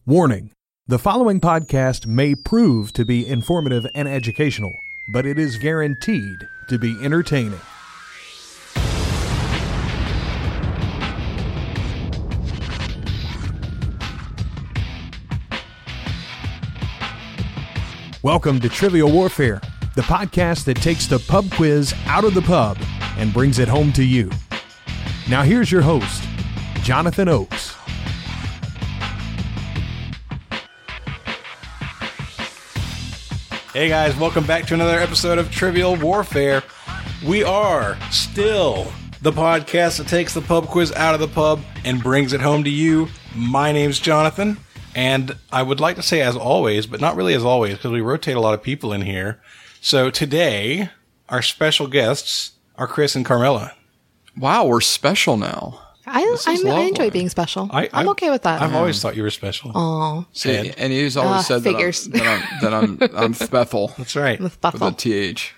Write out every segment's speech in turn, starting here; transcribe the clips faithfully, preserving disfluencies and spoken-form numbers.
Warning: the following podcast may prove to be informative and educational, but it is guaranteed to be entertaining. Welcome to Trivial Warfare, the podcast that takes the pub quiz out of the pub and brings it home to you. Now here's your host, Jonathan Oakes. Hey guys, welcome back to another episode of Trivial Warfare. We are still the podcast that takes the pub quiz out of the pub and brings it home to you. My name's Jonathan, and I would like to say as always, but not really as always, because we rotate a lot of people in here. So today, our special guests are Chris and Carmela. Wow, we're special now. I I'm, I enjoy being special. I, I'm okay with that. I've always thought you were special. Oh, see, and, and he's always uh, said figures. that I'm, that I'm, that I'm, I'm Bethel. That's right. With With Bethel. a T H.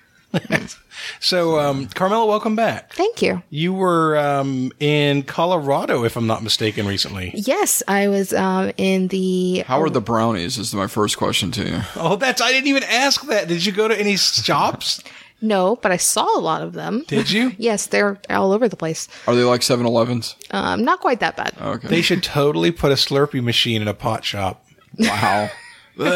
So, um, Carmela, welcome back. Thank you. You were um, in Colorado, if I'm not mistaken, recently. Yes, I was um, in the... How are the brownies is my first question to you. Oh, that's, I didn't even ask that. Did you go to any shops? No, but I saw a lot of them. Did you? Yes, they're all over the place. Are they like seven elevens? Um, not quite that bad. Okay. They should totally put a Slurpee machine in a pot shop. Wow. You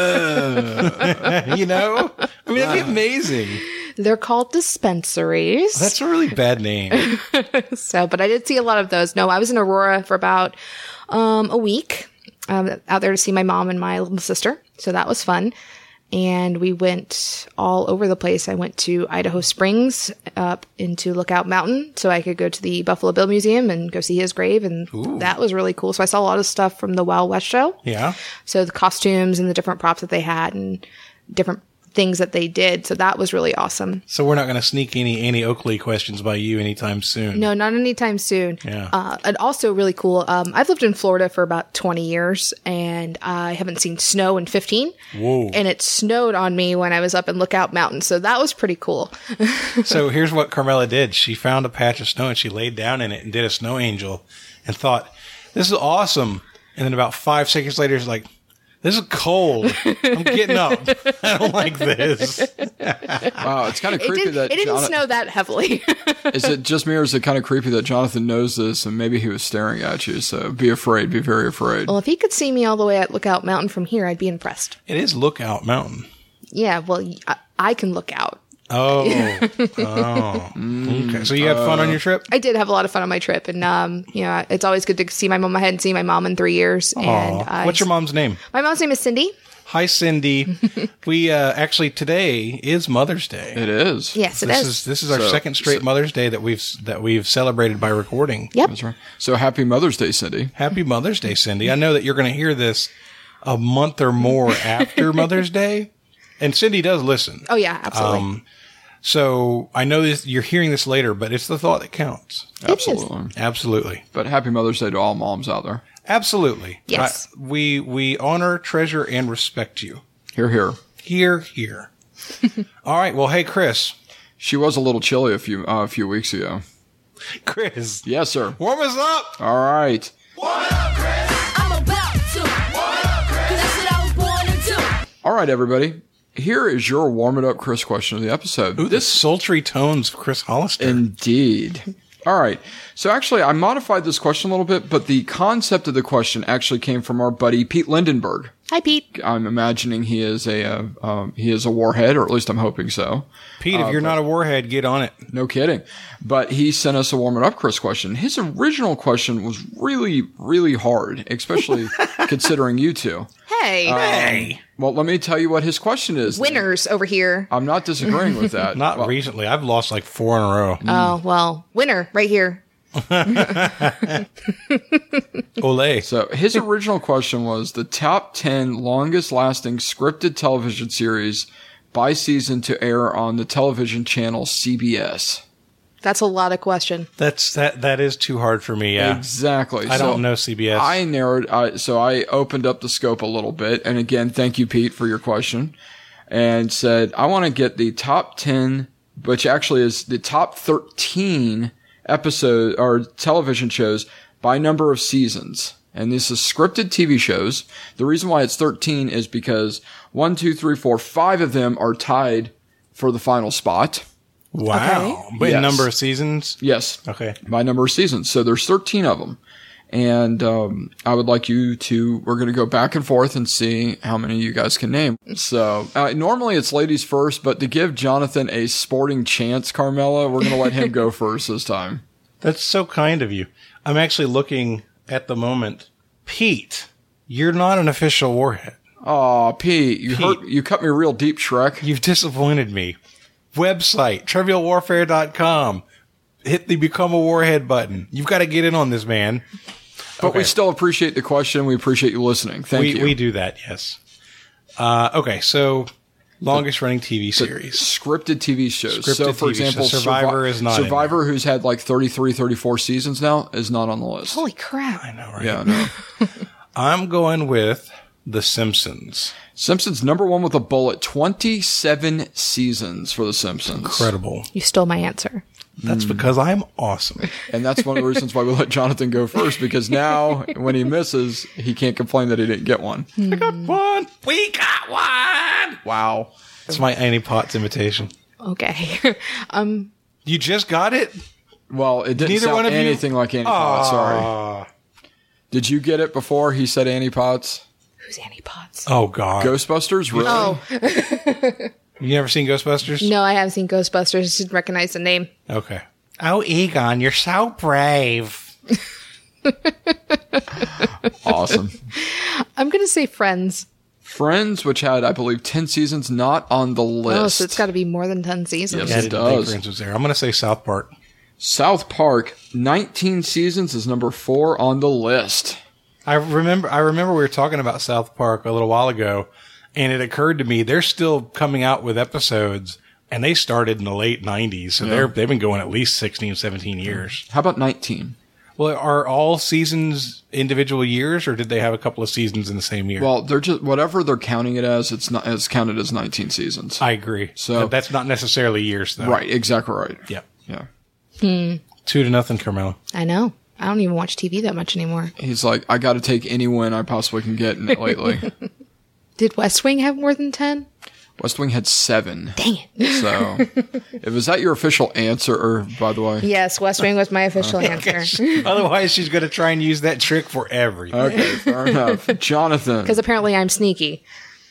know? I mean, that'd be amazing. They're called dispensaries. That's a really bad name. So, but I did see a lot of those. No, I was in Aurora for about um, a week, um, out there to see my mom and my little sister. So that was fun. And we went all over the place. I went to Idaho Springs, up into Lookout Mountain, so I could go to the Buffalo Bill Museum and go see his grave, and Ooh. That was really cool. So I saw a lot of stuff from the Wild West show. Yeah. So the costumes and the different props that they had and different things that they did. So that was really awesome. So we're not going to sneak any Annie Oakley questions by you anytime soon. No, not anytime soon. Yeah. Uh, and also really cool. Um, I've lived in Florida for about twenty years, and I haven't seen snow in fifteen. Whoa. And it snowed on me when I was up in Lookout Mountain. So that was pretty cool. So here's what Carmela did. She found a patch of snow and she laid down in it and did a snow angel and thought, this is awesome. And then about five seconds later, she's like, this is cold. I'm getting up. I don't like this. Wow, it's kind of It, creepy did, that it didn't Jon- snow that heavily. Is it just me or is it kind of creepy that Jonathan knows this and maybe he was staring at you? So be afraid, be very afraid. Well, if he could see me all the way at Lookout Mountain from here, I'd be impressed. It is Lookout Mountain. Yeah, well, I, I can look out. Oh. Oh. Okay. So you had fun on your trip? I did have a lot of fun on my trip, and um, you know, it's always good to see my mom. I hadn't seen my mom in three years. And Aw. I, What's your mom's name? My mom's name is Cindy. Hi, Cindy. we uh, actually today is Mother's Day. It is. Yes, it This is. is this is our So- second straight Mother's Day that we've that we've celebrated by recording. Yep. That's right. So happy Mother's Day, Cindy. Happy Mother's Day, Cindy. I know that you're going to hear this a month or more after Mother's Day, and Cindy does listen. Oh yeah, absolutely. Um, so I know this, you're hearing this later, but it's the thought that counts. Absolutely. Absolutely. But happy Mother's Day to all moms out there. Absolutely. Yes. I- we we honor, treasure, and respect you. Here, here. Here, here. All right. Well, hey, Chris. She was a little chilly a few uh, a few weeks ago. Chris. Yes, sir. Warm us up. All right. I'm about to. Cause that's what I was born to do. All right, everybody. Here is your warm it up Chris question of the episode. Ooh, this sultry tones of Chris Hollister. Indeed. All right. So actually, I modified this question a little bit, but the concept of the question actually came from our buddy Pete Lindenberg. Hi, Pete. I'm imagining he is a uh, um, he is a warhead, or at least I'm hoping so. Pete, if uh, you're not a warhead, get on it. No kidding. But he sent us a warm it up Chris question. His original question was really, really hard, especially considering you two. Hey, Hey. Well, let me tell you what his question is. winners over here. I'm not disagreeing with that. Not Well, recently. I've lost like four in a row. Oh well, winner right here. Ole. So his original question was the top ten longest lasting scripted television series by season to air on the television channel C B S. That's a lot of question. That's that. That is too hard for me. Yeah. Exactly. I So don't know C B S. I narrowed, uh, so I opened up the scope a little bit. And again, thank you, Pete, for your question. And said, I want to get the top ten, which actually is the top thirteen episode or television shows by number of seasons. And this is scripted T V shows. The reason why it's thirteen is because one, two, three, four, five of them are tied for the final spot. Wow. Okay. But Yes. number of seasons? Yes. Okay. By number of seasons. So there's thirteen of them. And um, I would like you to, we're going to go back and forth and see how many you guys can name. So uh, normally it's ladies first, but to give Jonathan a sporting chance, Carmela, we're going to let him go first this time. That's so kind of you. I'm actually looking at the moment. Pete, you're not an official Warhead. Aw, Pete, you Pete. hurt, you cut me real deep, Shrek. You've disappointed me. Website, trivial warfare dot com. Hit the Become a Warhead button. You've got to get in on this, man. But Okay. we still appreciate the question. We appreciate you listening. Thank we, you. We do that, yes. Uh, okay, so longest running T V series. Scripted T V shows. Scripted so, for T V example, shows. Survivor Survi- is not in Survivor, who's had like thirty-three, thirty-four seasons now, is not on the list. Holy crap. I know, right? Yeah, no. I'm going with The Simpsons. Simpsons number one with a bullet. twenty-seven seasons for The Simpsons. Incredible. You stole my answer. That's because I'm awesome. And that's one of the reasons why we let Jonathan go first, because now when he misses, he can't complain that he didn't get one. I got one. We got one. Wow. That's my Annie Potts imitation. Okay. um, You just got it? Well, it didn't Neither sound one of you- anything like Annie Potts. Sorry. Aw. Did you get it before he said Annie Potts? who's Annie Potts? Oh, God. Ghostbusters? Really? Oh, You never seen Ghostbusters? no, I haven't seen Ghostbusters. Just didn't recognize the name. Okay. Oh, Egon, you're so brave. Awesome. I'm going to say Friends. Friends, which had, I believe, ten seasons, not on the list. Oh, so it's got to be more than ten seasons. Yes. Yeah, I It didn't think does. Friends was there. I'm going to say South Park. South Park, nineteen seasons, is number four on the list. I remember. I remember we were talking about South Park a little while ago, and it occurred to me they're still coming out with episodes, and they started in the late nineties, so they're they've been going at least sixteen, seventeen years. How about nineteen? Well, are all seasons individual years, or did they have a couple of seasons in the same year? Well, they're just whatever they're counting it as. It's not it's counted as nineteen seasons. I agree. So- But that's not necessarily years, though. Right, exactly right. Yep. Yeah. Two to nothing, Carmelo. I know. I don't even watch T V that much anymore. He's like, I got to take any win I possibly can get in it lately. Did West Wing have more than ten? West Wing had seven. Dang it. So, if was that your official answer, or by the way? Yes, West Wing was my official answer. Otherwise, she's going to try and use that trick for everything. Okay, fair enough. Jonathan. Because apparently I'm sneaky.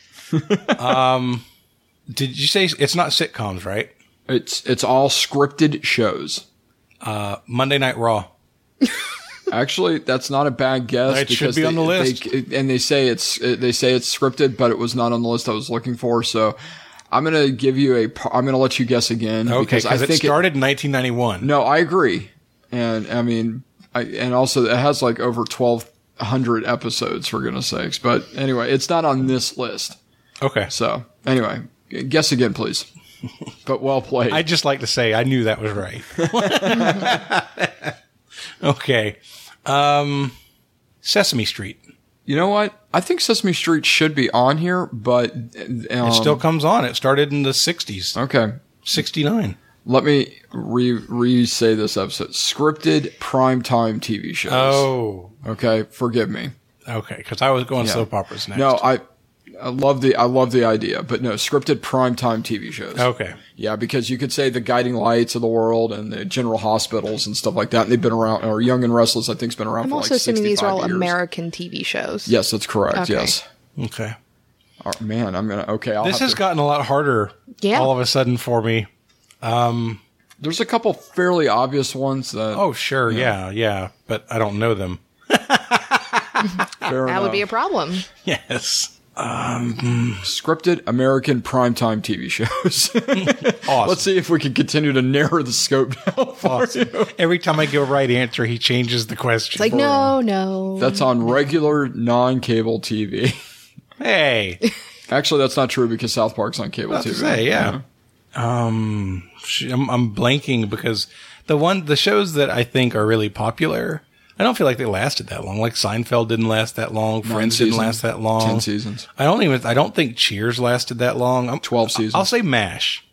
Did you say it's not sitcoms, right? It's it's all scripted shows. Uh, Monday Night Raw. Actually, that's not a bad guess. It should because be they, on the list. They, and they say it's they say it's scripted, but it was not on the list I was looking for. So I'm gonna give you a. par- I'm gonna let you guess again Okay, because I because it think started in nineteen ninety-one. no, I agree, and I mean, I, and also it has like over twelve hundred episodes for goodness sakes. But anyway, it's not on this list. Okay. So anyway, guess again, please. But well played. I'd just like to say I knew that was right. Okay. Um, Sesame Street. you know what? I think Sesame Street should be on here, but um, It still comes on. It started in the sixties. okay. sixty-nine. Let me re re say this episode. Scripted primetime T V shows. Oh. Okay, forgive me. Okay. Because I was going Yeah. soap operas next. No, I I love the I love the idea, but no, scripted primetime T V shows. Okay. Yeah, because you could say the Guiding Lights of the world and the General Hospitals and stuff like that. And they've been around, or Young and Restless, I think, has been around I'm for also like assuming these are all sixty-five years. American T V shows. Yes, that's correct. Okay. Yes. Okay. Oh, man, I'm gonna. Okay, I'll This have has to- gotten a lot harder Yeah. all of a sudden for me. There's a couple fairly obvious ones that. Oh, sure. Yeah. Yeah. But I don't know them. fair That would be a enough. problem. Yes. Scripted American primetime T V shows. Awesome. Let's see if we can continue to narrow the scope down for Awesome. you. Every time I give a right answer, he changes the question. It's like, no, no. That's on regular non-cable T V. hey. Actually, that's not true because South Park's on cable About T to V. say, yeah. Um, sh- I'm, I'm blanking because the one, the shows that I think are really popular, I don't feel like they lasted that long. Like Seinfeld didn't last that long. Friends didn't seasons. last that long. Ten seasons. I don't even, I don't think Cheers lasted that long. I'm, Twelve seasons. I'll say MASH.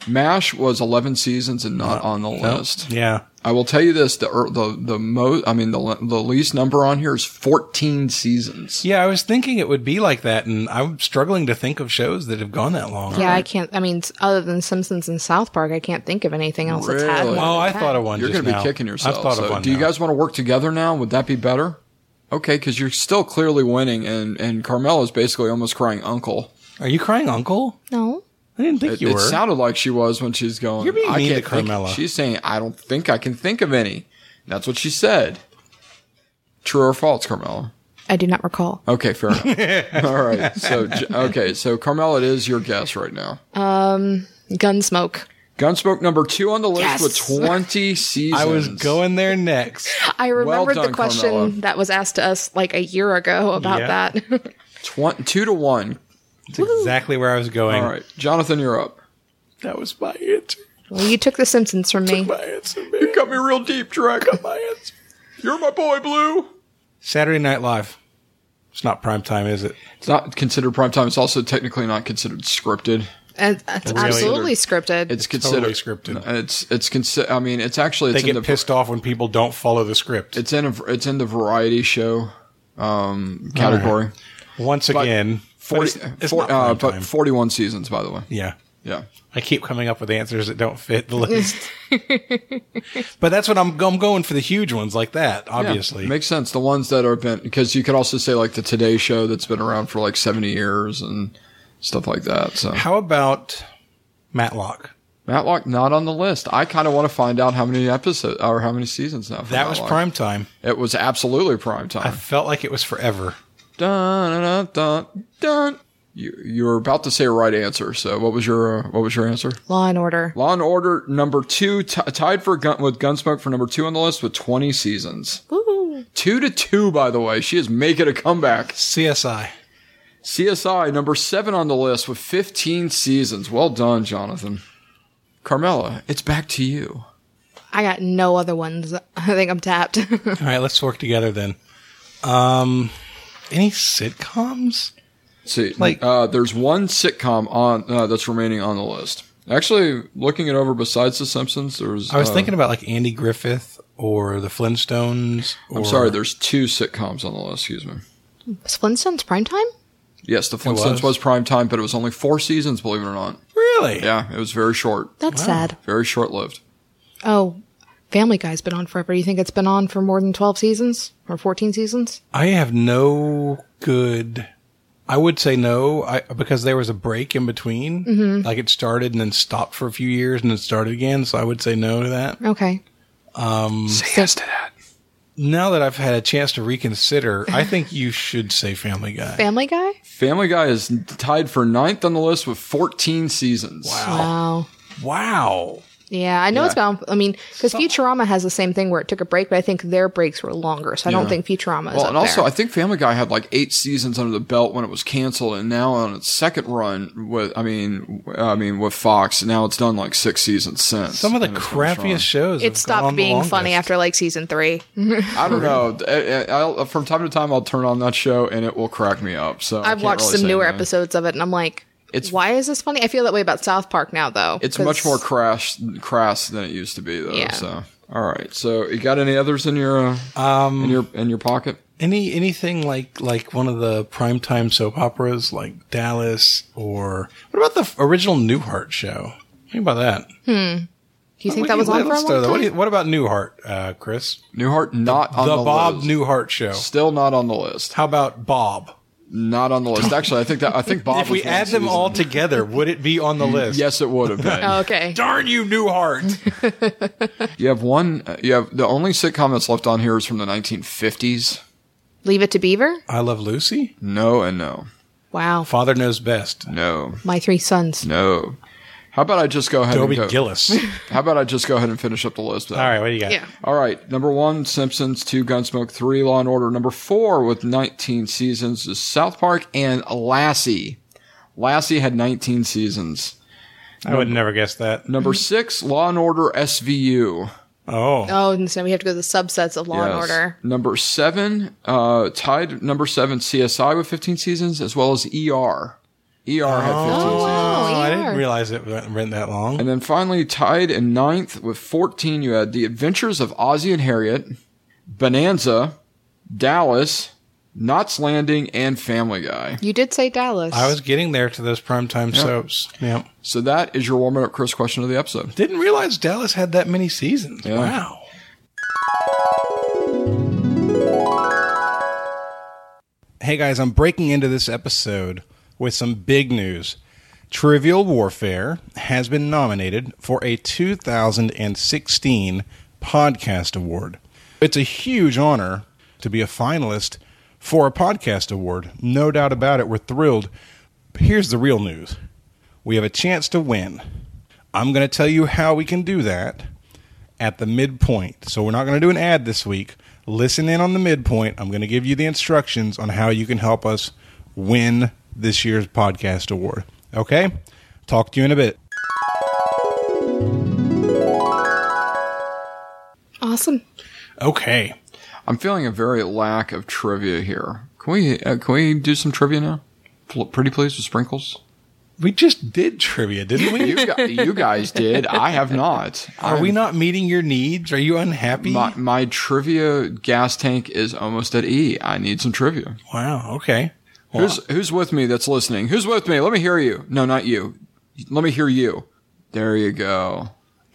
MASH was eleven seasons and not on the Nope. list. Yeah. I will tell you this: the er, the the most, I mean, the the least number on here is fourteen seasons. Yeah, I was thinking it would be like that, and I'm struggling to think of shows that have gone that long. Yeah, I can't. I mean, other than Simpsons and South Park, I can't think of anything else that's had Really? more Oh, than I ten. thought of one You're just going to be now. kicking yourself. I've thought So of one do you now. guys want to work together now? Would that be better? Okay, because you're still clearly winning, and and Carmela's basically almost crying uncle. Are you crying uncle? No. I didn't think It, you it were. sounded like she was when she's going. You're being I mean can't to think-" Carmela. She's saying, "I don't think I can think of any." That's what she said. True or false, Carmela? I do not recall. Okay, fair enough. All right. So, J- okay. So, Carmela, it is your guess right now. Gunsmoke. Gunsmoke number two on the list Yes. with twenty seasons. I was going there next. I remembered done, the question Carmela. that was asked to us like a year ago about Yeah. that. Tw- two to one. That's exactly where I was going. All right. Jonathan, you're up. That was my answer. Well, you took the Simpsons from me. My answer, man. You got me real deep, Drake. my answer. You're my boy, Blue. Saturday Night Live. It's not prime time, is it? It's not considered primetime. It's also technically not considered scripted. And it's absolutely scripted. It's considered Totally scripted. It's it's consi- I mean, it's actually They it's in get the pissed off when people don't follow the script. it's in a, it's in the variety show um, category. Once But again, Forty, but it's, it's four- not uh, prime but time. forty-one seasons, by the way. Yeah. Yeah. I keep coming up with answers that don't fit the list. But that's what I'm, I'm going for the huge ones like that, obviously. Yeah, makes sense. The ones that have been, because you could also say like the Today Show that's been around for like seventy years and stuff like that. So How about Matlock? Matlock not on the list. I kind of want to find out how many episodes or how many seasons now. for That was Matlock. prime time. It was absolutely prime I time. felt like it was forever. Dun dun dun dun. You you were about to say a right answer. So what was your uh, what was your answer? Law and Order. Law and Order number two, t- tied for gun- with Gunsmoke for number two on the list with twenty seasons. Woo. Two to two, by the way. She is making a comeback. C S I. C S I, number seven on the list with fifteen seasons. Well done, Jonathan. Carmela, it's back to you. I got no other ones. I think I'm tapped. All right, let's work together then. Um, any sitcoms? See, Like- uh, there's one sitcom on uh, that's remaining on the list. Actually, looking it over besides The Simpsons, there's... I was uh, thinking about like Andy Griffith or the Flintstones. Or, I'm sorry, there's two sitcoms on the list, excuse me. Was Flintstones primetime? Yes, The Flintstones was? was prime time, but it was only four seasons, believe it or not. Really? Yeah, it was very short. That's sad. Very short-lived. Oh, Family Guy's been on forever. You think it's been on for more than twelve seasons or fourteen seasons? I have no good. I would say no, I, because there was a break in between. Mm-hmm. Like it started and then stopped for a few years and then started again. So I would say no to that. Okay. Say yes to that. Now that I've had a chance to reconsider, I think you should say Family Guy. Family Guy? Family Guy is tied for ninth on the list with fourteen seasons. Wow. Wow. Yeah, I know Yeah. it's bound. I mean, because Futurama has the same thing where it took a break, but I think their breaks were longer, so I don't Yeah. think Futurama is Well, up and also, there. I think Family Guy had like eight seasons under the belt when it was canceled, and now on its second run with, I mean, I mean with Fox, now it's done like six seasons since. Some of the and it's going strong. crappiest shows. It have gone stopped on the being funny longest. after like season three. I don't know. I- I- I'll, from time to time, I'll turn on that show, and it will crack me up. So I I've can't watched really some say newer no. episodes of it, and I'm like, It's- why is this funny? I feel that way about South Park now, though. It's 'cause- much more crash, crass than it used to be, though. Yeah. So, all right. So, you got any others in your uh, Um, in your in your pocket? Any anything like like one of the primetime soap operas like Dallas, or what about the original Newhart show? Think about that. Do you think What that do was you- on for a let's long throw that. What, time? do you- what about Newhart, uh, Chris? Newhart not on the the, Bob list. Newhart show. Still not on the list. How about Bob? Not on the list. Actually, I think that I think Bob. If we was one add them season. all together, would it be on the list? yes, it would have been. Oh, okay. Darn you, Newhart! You have one. uh, You have the only sitcom that's left on here is from the nineteen fifties. Leave It to Beaver? I Love Lucy. No and no, Wow. Father Knows Best. no, My Three Sons. no. How about I just go ahead Toby and go, Gillis. How about I just go ahead and finish up the list? Then? All right, what do you got? Yeah. All right. Number one, Simpsons. Two, Gunsmoke. Three, Law and Order. Number four, with nineteen seasons, is South Park and Lassie. Lassie had nineteen seasons. I would never guess that. Number six, Law and Order S V U. Oh, Oh, and so we have to go to the subsets of Law and Yes. Order. Number seven, uh, tied number seven, C S I with fifteen seasons, as well as E R. E R had fifteen Oh, seasons. wow. Oh, I E R. didn't realize it went that long. And then finally, tied in ninth with fourteen, you had The Adventures of Ozzie and Harriet, Bonanza, Dallas, Knots Landing, and Family Guy. You did say Dallas. I was getting there to those primetime soaps. Yeah. So that is your warming up Chris question of the episode. Didn't realize Dallas had that many seasons. Yeah. Wow. Hey guys, I'm breaking into this episode with some big news. Trivial Warfare has been nominated for a two thousand sixteen Podcast Award. It's a huge honor to be a finalist for a podcast award. No doubt about it. We're thrilled. But here's the real news. We have a chance to win. I'm going to tell you how we can do that at the midpoint. So we're not going to do an ad this week. Listen in on the midpoint. I'm going to give you the instructions on how you can help us win this year's podcast award. Okay? Talk to you in a bit. Awesome. Okay. I'm feeling a very lack of trivia here. Can we uh, can we do some trivia now? Pl- Pretty please with sprinkles. We just did trivia, didn't we? You, gu- you guys did. I have not. Are we not meeting your needs? Are you unhappy? My, my trivia gas tank is almost at E. I need some trivia. Wow. Okay. Well, Who's who's with me that's listening? Who's with me? Let me hear you. No, not you. Let me hear you. There you go.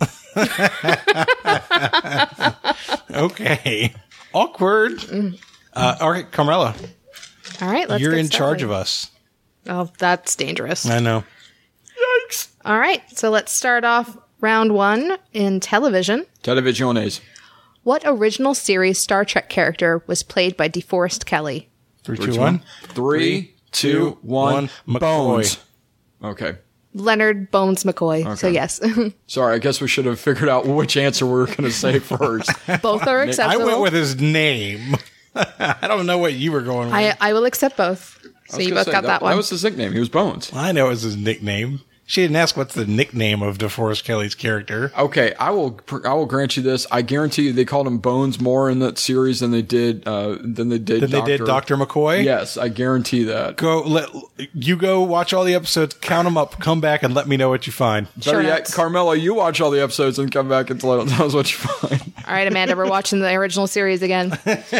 okay. Awkward. Uh, all right, Carmela, All right, let's you're get in charge started. of us. Oh, that's dangerous. I know. Yikes. All right, so let's start off round one in television. Televisiones. What original series Star Trek character was played by DeForest Kelly? Three, Three, two, one. Three, two, one. McCoy. Bones. Okay. Leonard Bones McCoy. So yes, Sorry, I guess we should have figured out which answer we were going to say first. both are I acceptable. went with his name. I don't know what you were going with. I, I will accept both. I So was you gonna both say, got that, one. That was his nickname. He was Bones. I know it was his nickname. She didn't ask what's the nickname of DeForest Kelly's character. Okay, I will. I will grant you this. I guarantee you, they called him Bones more in that series than they did. Uh, than they did. Then they did Doctor McCoy? Yes, I guarantee that. Go let you go watch all the episodes, count them up, come back and let me know what you find. Better Sure yet, notes. Carmela, you watch all the episodes and come back and tell us what you find. All right, Amanda, we're watching the original series again.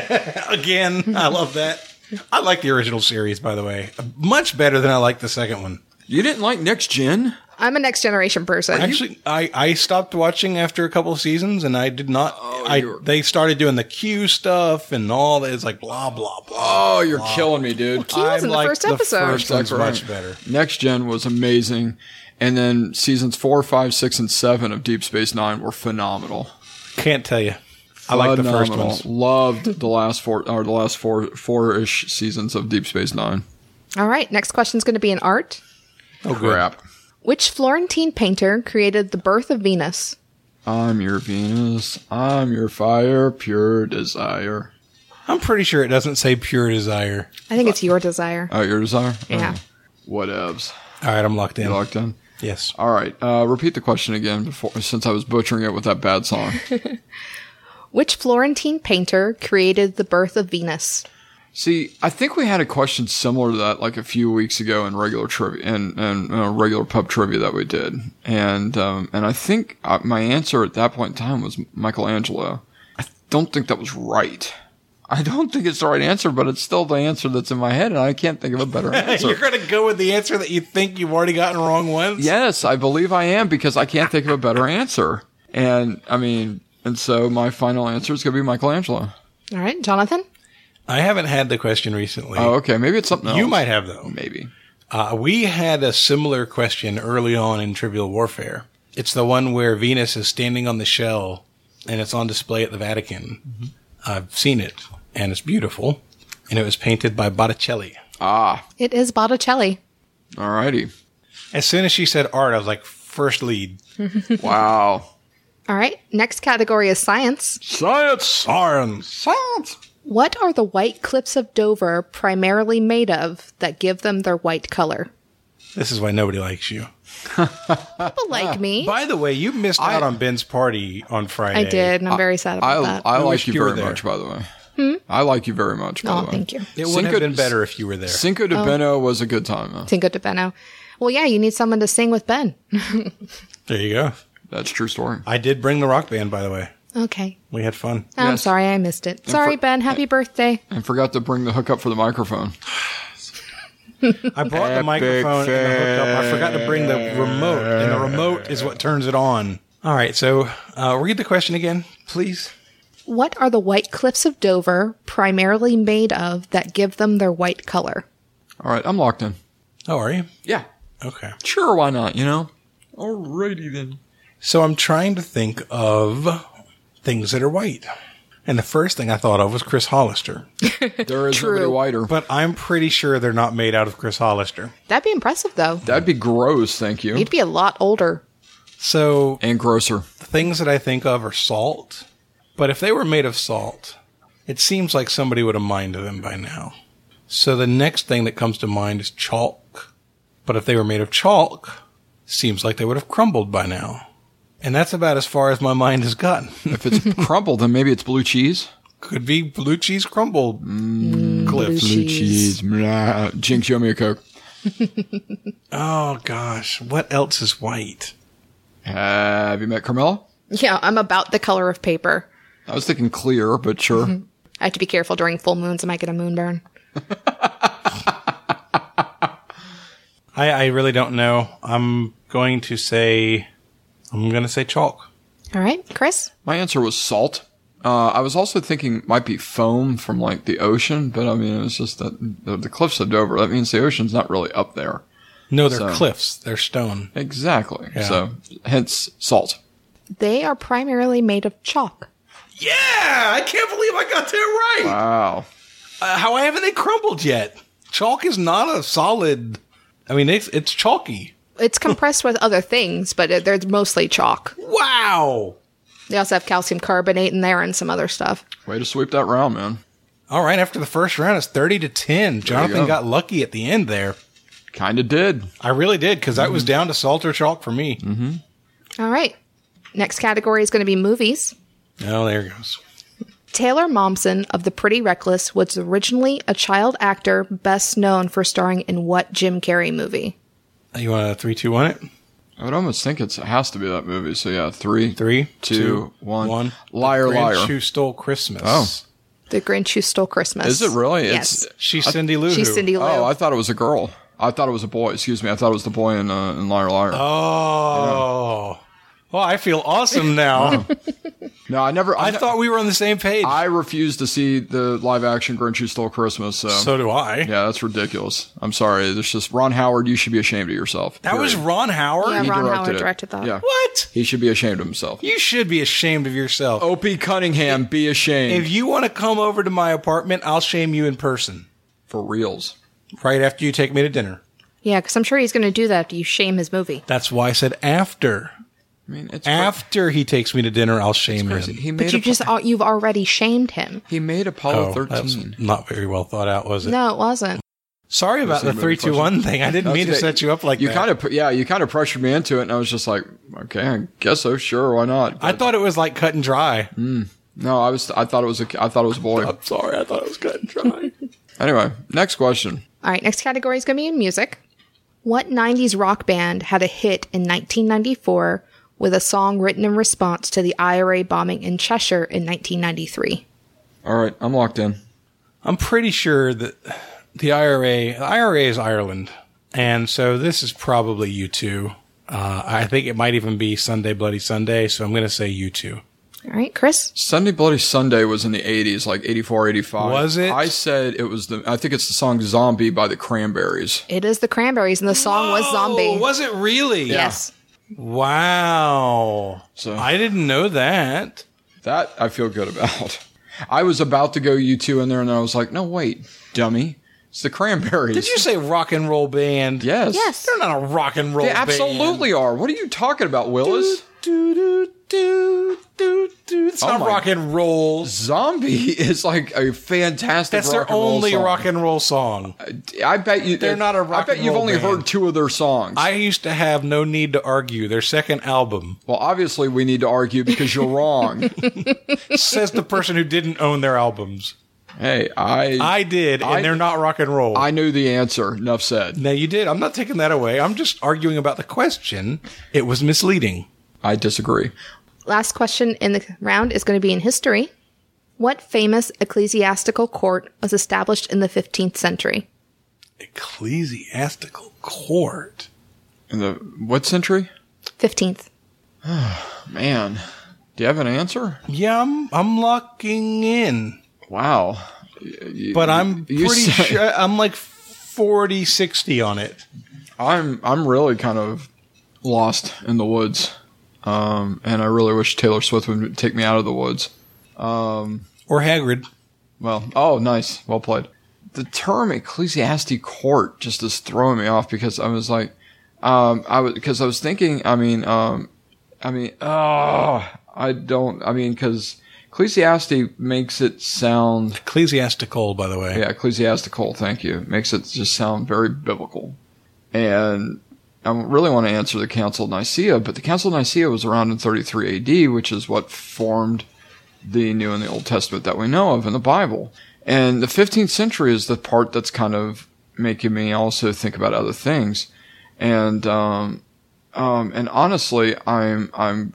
Again, I love that. I like the original series, by the way. Much better than I like the second one. You didn't like Next Gen? I'm a next generation person. Actually, I, I stopped watching after a couple of seasons, and I did not. I you're- they started doing the Q stuff and all that. It's like blah blah blah. Oh, you're killing me, dude. Q was in the like first episode. first one's Exactly much right. better. Next Gen was amazing, and then seasons four, five, six, and seven of Deep Space Nine were phenomenal. Can't tell you. I like the first Phenomenal. ones. Loved the last four or the last four four-ish seasons of Deep Space Nine. All right, next question is going to be in art. Oh, good. Crap. Which Florentine painter created The Birth of Venus? I'm your Venus. I'm your fire, pure desire. I'm pretty sure it doesn't say pure desire. I think it's Your Desire. Oh, your desire? Yeah. Oh. Whatevs. All right, I'm locked in. You locked in? Yes. All right. Uh, repeat the question again before, since I was butchering it with that bad song. Which Florentine painter created The Birth of Venus? See, I think we had a question similar to that like a few weeks ago in regular trivia and and uh, regular pub trivia that we did, and um, and I think uh, my answer at that point in time was Michelangelo. I don't think that was right. I don't think it's the right answer, but it's still the answer that's in my head, and I can't think of a better answer. You're going to go with the answer that you think you've already gotten wrong once? Yes, I believe I am because I can't think of a better answer, and I mean, and so my final answer is going to be Michelangelo. All right, Jonathan? I haven't had the question recently. Oh, okay, maybe it's something else. You might have, though. maybe. Uh, we had a similar question early on in Trivial Warfare. It's the one where Venus is standing on the shell, and it's on display at the Vatican. Mm-hmm. I've seen it, and it's beautiful. And it was painted by Botticelli. Ah, It is Botticelli. all righty. As soon as she said art, I was like, first lead. Wow. All right, next category is science. Science. Science. Science. What are the White Cliffs of Dover primarily made of that give them their white color? This is why nobody likes you. People like me. By the way, you missed out on Ben's party on Friday. I did, and I'm very sad about I, that. I I like wish you you were very there. much, by the way. I like you very much, by Oh, the way. thank you. It would Cinco- have been better if you were there. Cinco de Beno was a good time, though. Cinco de Beno. Well, yeah, you need someone to sing with Ben. There you go. That's a true story. I did bring the rock band, by the way. Okay. We had fun. I'm Yes. sorry I missed it. Sorry, for- Ben. Happy birthday. And forgot to bring the hookup for the microphone. I brought the microphone and the hookup. I forgot to bring the remote, and the remote is what turns it on. All right, so uh, read the question again, please. What are the White Cliffs of Dover primarily made of that give them their white color? All right, I'm locked in. Oh, are you? Yeah. Okay. Sure, why not, you know? Alrighty then. So I'm trying to think of things that are white. And the first thing I thought of was Chris Hollister. There is True. nobody whiter. But I'm pretty sure they're not made out of Chris Hollister. That'd be impressive, though. That'd be gross, thank you. You'd be a lot older. So And grosser. the things that I think of are salt. But if they were made of salt, it seems like somebody would have mined them by now. So the next thing that comes to mind is chalk. But if they were made of chalk, seems like they would have crumbled by now. And that's about as far as my mind has gotten. If it's crumbled, then maybe it's blue cheese. Could be blue cheese crumble cliffs. Blue cheese. Blah. Jinx, you owe me a Coke. Oh gosh, what else is white? Have you met Carmela? Yeah, I'm about the color of paper. I was thinking clear, but sure. I have to be careful during full moons. I might get a moonburn. I, I really don't know. I'm going to say, I'm going to say chalk. All right, Chris? My answer was salt. Uh, I was also thinking it might be foam from like the ocean, but I mean, it was just that the, the cliffs of Dover. That means the ocean's not really up there. No, they're So- cliffs. They're stone. Exactly. Yeah. So, hence salt. They are primarily made of chalk. Yeah, I can't believe I got that right. Wow. Uh, how haven't they crumbled yet? Chalk is not a solid. I mean, it's it's chalky. It's compressed with other things, but it, they're mostly chalk. Wow. They also have calcium carbonate in there and some other stuff. Way to sweep that round, man. All right, after the first round, it's thirty to ten. Jonathan go. got lucky at the end there. Kinda did. I really did, because that was down to salt or chalk for me. All right. Next category is going to be movies. Oh, there it goes. Taylor Momsen of The Pretty Reckless was originally a child actor best known for starring in what Jim Carrey movie? You want a three, two, one it? I would almost think it's, it has to be that movie. So yeah, three, Three, two, two, one. one. Liar, The Grinch liar. Who Stole Christmas. Oh. The Grinch Who Stole Christmas. Is it really? Yes. It's, She's Cindy Lou Who. She's Cindy Lou. oh, I thought it was a girl. I thought it was a boy. Excuse me. I thought it was the boy in, uh, in Liar, Liar. Oh. Well, I feel awesome now. no, I never. I thought we were on the same page. I refuse to see the live action Grinch Who Stole Christmas. So, so do I. yeah, that's ridiculous. I'm sorry. There's just Ron Howard. You should be ashamed of yourself. That was Period. Ron Howard? Yeah, He Ron directed Howard it. directed that. Yeah. What? He should be ashamed of himself. You should be ashamed of yourself. Opie Cunningham, be ashamed. If you want to come over to my apartment, I'll shame you in person. For reals. Right after you take me to dinner. Yeah, because I'm sure he's going to do that after you shame his movie. That's why I said after. I mean, it's After he takes me to dinner, I'll shame crazy. him. He But made you a, just al- you've already shamed him. he made Apollo Oh, that's thirteen. not very well thought out, was it? No, it wasn't. Sorry about That's the a movie three, two, one thing. I didn't That's mean to okay. set you up like You that. kind of, yeah, you kind of pressured me into it, and I was just like, okay, I guess so, sure, why not? I But thought it was like cut and dry. no, I was, I thought it was a, I thought it was a boy. I'm sorry. I thought it was cut and dry. Anyway, next question. All right, next category is going to be in music. What nineties rock band had a hit in nineteen ninety-four with a song written in response to the I R A bombing in Cheshire in nineteen ninety-three? All right, I'm locked in. I'm pretty sure that the I R A, the I R A is Ireland. And so this is probably U two. Uh, I think it might even be Sunday Bloody Sunday. So I'm going to say U two. All right, Chris? Sunday Bloody Sunday was in the eighties, like eighty-four, eighty-five. Was it? I said it was the, I think it's the song Zombie by the Cranberries. It is the Cranberries, and the song was Zombie. Oh, was it really? Yes. Wow. So- I didn't know that. That I feel good about. I was about to go U two in there, and then I was like, no, wait, dummy. It's the Cranberries. Did you say rock and roll band? Yes. Yes. They're not a rock and roll They band. absolutely are. What are you talking about, Willis? Do, do, do, do, do. It's Oh not my- rock and roll. Zombie is like a fantastic That's rock their and roll only song. rock and roll song. I bet you They're not a I rock bet and you've roll only band. heard two of their songs. I used to have No Need to Argue, their second album. well, obviously we need to argue because you're wrong. Says the person who didn't own their albums. Hey, I I did, and I- they're not rock and roll. I knew the answer. Enough said. no, you did. I'm not taking that away. I'm just arguing about the question. It was misleading. I disagree. Last question in the round is going to be in history. What famous ecclesiastical court was established in the fifteenth century? Ecclesiastical court. In the what century? fifteenth. Man, do you have an answer? Yeah, I'm, I'm locking in. Wow. You- But I'm you pretty say- sure I'm like forty, sixty on it. I'm I'm really kind of lost in the woods, um, and I really wish Taylor Swift would take me out of the woods. Um, Or Hagrid. well, oh, nice, well played. The term ecclesiastic court just is throwing me off because I was like, um, I was because I was thinking, I mean, um, I mean, oh, I don't, I mean, because ecclesiastic makes it sound. Ecclesiastical, by the way. Yeah, ecclesiastical, thank you. Makes it just sound very biblical. And I really want to answer the Council of Nicaea, but the Council of Nicaea was around in thirty-three A D, which is what formed the New and the Old Testament that we know of in the Bible. And the fifteenth century is the part that's kind of making me also think about other things. And, um, um, and honestly, I'm, I'm,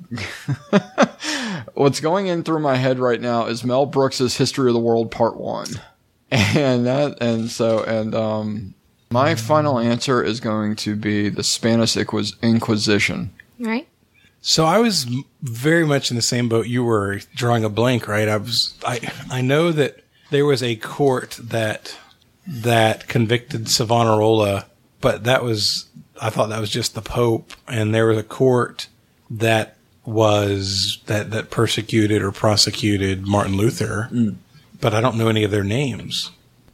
what's going in through my head right now is Mel Brooks's History of the World Part One. And that, and so, and, um, my final answer is going to be the Spanish Inquis- Inquisition. All right. So I was m- very much in the same boat you were, drawing a blank, right? I was, I, I know that there was a court that, that convicted Savonarola, but that was, I thought that was just the Pope. And there was a court that was, that, that persecuted or prosecuted Martin Luther, Mm. but I don't know any of their names.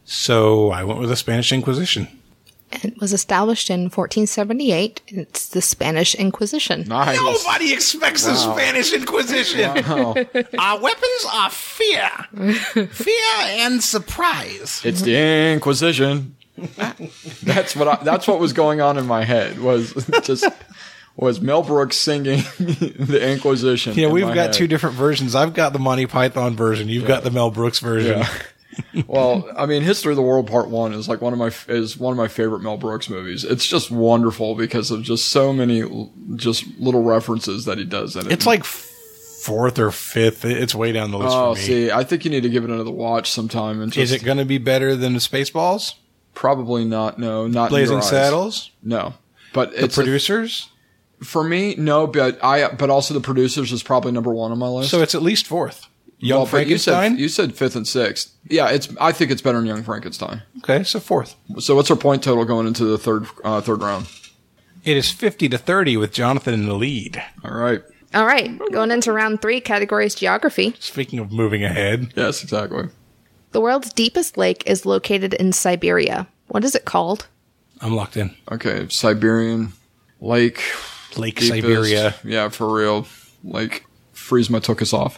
So I went with the Spanish Inquisition. It was established in fourteen seventy-eight. It's the Spanish Inquisition. Nice. Nobody expects the Spanish Inquisition. Wow. Our weapons are fear. Fear and surprise. It's the Inquisition. That's what I, that's what was going on in my head was just was Mel Brooks singing the Inquisition. Yeah, in we've my got head. two different versions. I've got the Monty Python version. You've got the Mel Brooks version. Yeah. Well, I mean, History of the World Part One is like one of my is one of my favorite Mel Brooks movies. It's just wonderful because of just so many l- just little references that he does in it. It's like fourth or fifth. It's way down the list oh, for me. see, I think you need to give it another watch sometime. And just, Is it going to be better than the Spaceballs? Probably not. No, not in Blazing your eyes. Saddles? No, but The it's a- producers? for me. No, but I but also the producers is probably number one on my list. So it's at least fourth. Young Well, but you Frankenstein? said you said fifth and sixth. Yeah, it's. I think it's better than Young Frankenstein. Okay, so fourth. So what's our point total going into the third uh, third round? It is fifty to thirty with Jonathan in the lead. All right. All right. Going into round three, categories geography. Speaking of moving ahead, Yes, exactly. The world's deepest lake is located in Siberia. What is it called? I'm locked in. Okay, Siberian Lake. Lake deepest- Siberia. Yeah, for real. Lake freeze my tuchus off.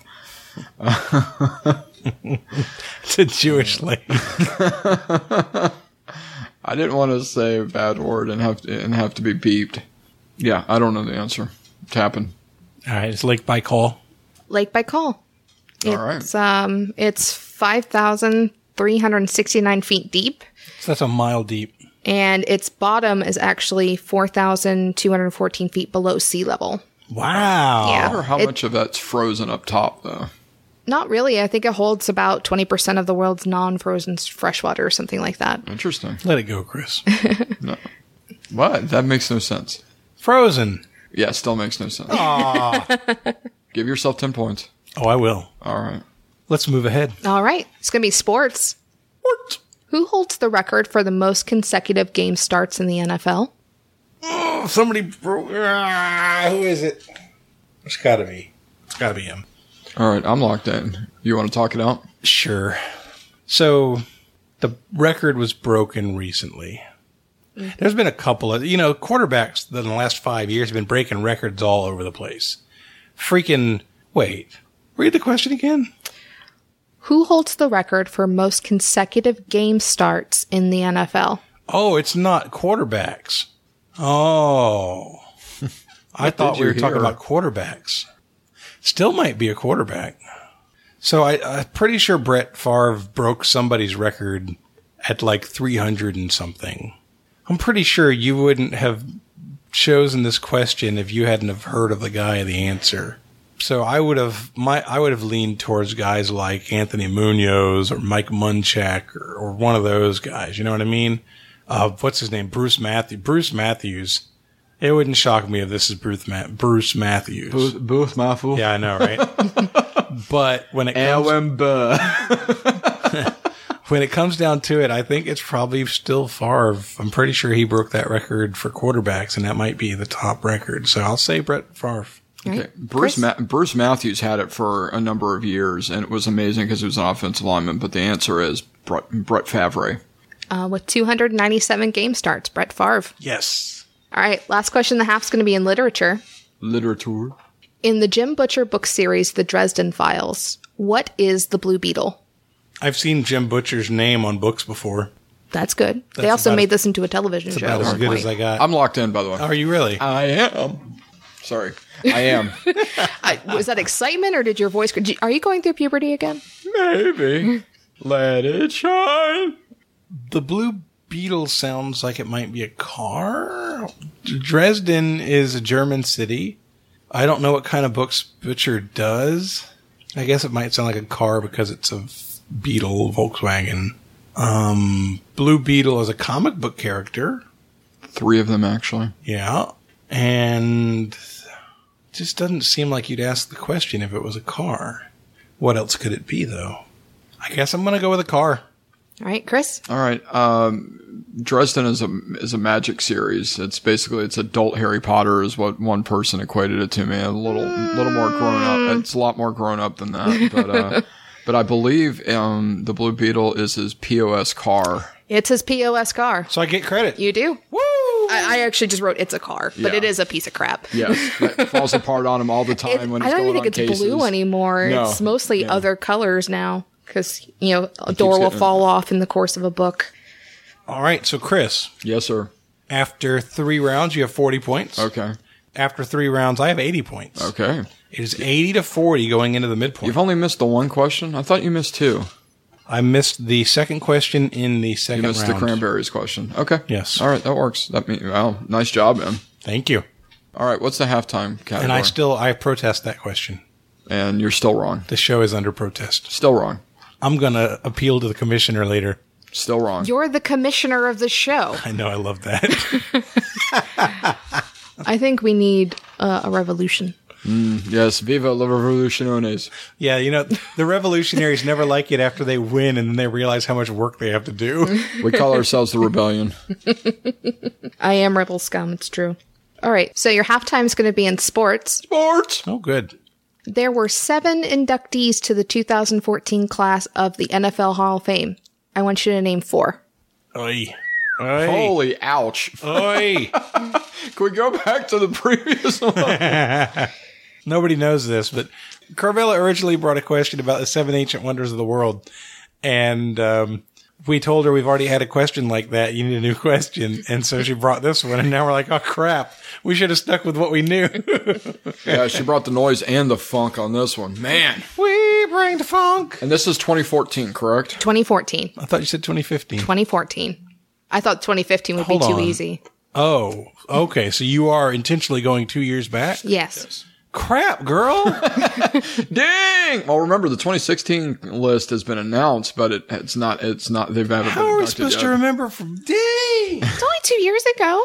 It's a Jewish lake. I didn't want to say a bad word and have to, and have to be beeped. Yeah, I don't know the answer. Tapping. All right, it's Lake Baikal. Lake Baikal. All right. It's um it's five thousand three hundred sixty-nine feet deep, So that's a mile deep. and its bottom is actually four thousand two hundred fourteen feet below sea level. Wow. Yeah. I wonder how It- much of that's frozen up top, though. Not really. I think it holds about twenty percent of the world's non-frozen freshwater or something like that. Interesting. Let it go, Chris. No. What? That makes no sense. Frozen. Yeah, it still makes no sense. Give yourself ten points. Oh, I will. All right. Let's move ahead. All right. It's going to be sports. What? Who holds the record for the most consecutive game starts in the N F L? Oh, somebody broke. Ah, who is it? It's got to be. It's got to be him. All right, I'm locked in. You want to talk it out? Sure. So, the record was broken recently. There's been a couple of, you know, quarterbacks that in the last five years have been breaking records all over the place. Freaking, wait, read the question again. Who holds the record for most consecutive game starts in the N F L? Oh, it's not quarterbacks. Oh. I thought did we you were talking hear? about quarterbacks. Still might be a quarterback. So I, I'm pretty sure Brett Favre broke somebody's record at like three hundred and something. I'm pretty sure you wouldn't have chosen this question if you hadn't have heard of the guy, the answer. So I would have my I would have leaned towards guys like Anthony Munoz or Mike Munchak or, or one of those guys. You know what I mean? Uh, what's his name? Bruce Matthews. Bruce Matthews. It wouldn't shock me if this is Bruce, Ma- Bruce Matthews. Booth, Booth Mafu. Yeah, I know, right? But when it comes Alan Burr. when it comes down to it, I think it's probably still Favre. I'm pretty sure he broke that record for quarterbacks, and that might be the top record. So I'll say Brett Favre. Right. Okay. Bruce Chris? Ma- Bruce Matthews had it for a number of years, and it was amazing because he was an offensive lineman. But the answer is Brett, Brett Favre. Uh, with two hundred ninety-seven game starts, Brett Favre. Yes. All right, last question. The half's going to be in literature. Literature. In the Jim Butcher book series, The Dresden Files, what is the Blue Beetle? I've seen Jim Butcher's name on books before. That's good. they That's also about made as- this into a television It's show. about at as one good point. as I got. I'm locked in, by the way. Are you really? I am. Sorry. I am. I, was that excitement or did your voice? Did you- Are you going through puberty again? Maybe. Let it shine. The Blue Beetle sounds like it might be a car. Dresden is a German city. I don't know what kind of books Butcher does. I guess it might sound like a car because it's a Beetle, Volkswagen. Um, Blue Beetle is a comic book character. Three of them, actually. Yeah. And it just doesn't seem like you'd ask the question if it was a car. What else could it be, though? I guess I'm going to go with a car. All right, Chris? All right. Um, Dresden is a is a magic series. It's basically it's adult Harry Potter is what one person equated it to me. A little little more grown up. It's a lot more grown up than that. But uh, but I believe um, the Blue Beetle is his P O S car. It's his P O S car. So I get credit. You do? Woo! I, I actually just wrote it's a car, but Yeah. it is a piece of crap. Yes, it falls apart on him all the time It- when I he's don't going even think on it's cases. blue anymore. No. It's mostly Yeah. other colors now because, you know, a door will getting- fall off in the course of a book. All right, so Chris, Yes, sir. after three rounds, you have forty points. Okay. After three rounds, I have eighty points. Okay. It is eighty to forty going into the midpoint. You've only missed the one question. I thought you missed two. I missed the second question in the second You missed round. the cranberries question. Okay. Yes. All right, that works. That means well, nice job, man. Thank you. All right, what's the halftime category? And I still, I protest that question. And you're still wrong. The show is under protest. Still wrong. I'm going to appeal to the commissioner later. Still wrong. You're the commissioner of the show. I know, I love that. I think we need uh, a revolution. Yes, viva la revoluciones. Yeah, you know, the revolutionaries never like it after they win and then they realize how much work they have to do. We call ourselves the rebellion. I am rebel scum. It's true. All right. So your halftime is going to be in sports. Sports. Oh, good. There were seven inductees to the two thousand fourteen class of the N F L Hall of Fame. I want you to name four. Oi. Oi. Holy ouch. Oi. Can we go back to the previous one? Nobody knows this, but Carvella originally brought a question about the seven ancient wonders of the world. And um, we told her we've already had a question like that. You need a new question. And so she brought this one. And now we're like, oh, crap. We should have stuck with what we knew. Yeah, she brought the noise and the funk on this one. Man. We bring the funk. And this is twenty fourteen, correct? twenty fourteen. I thought you said twenty fifteen. twenty fourteen. I thought twenty fifteen would Hold be too on. easy. Oh, okay. So you are intentionally going two years back? Yes. Crap, girl. Dang! Well, remember the twenty sixteen list has been announced, but it, it's not. It's not. They've haven't. How been are we inducted supposed yet. to remember from dang? It's only two years ago.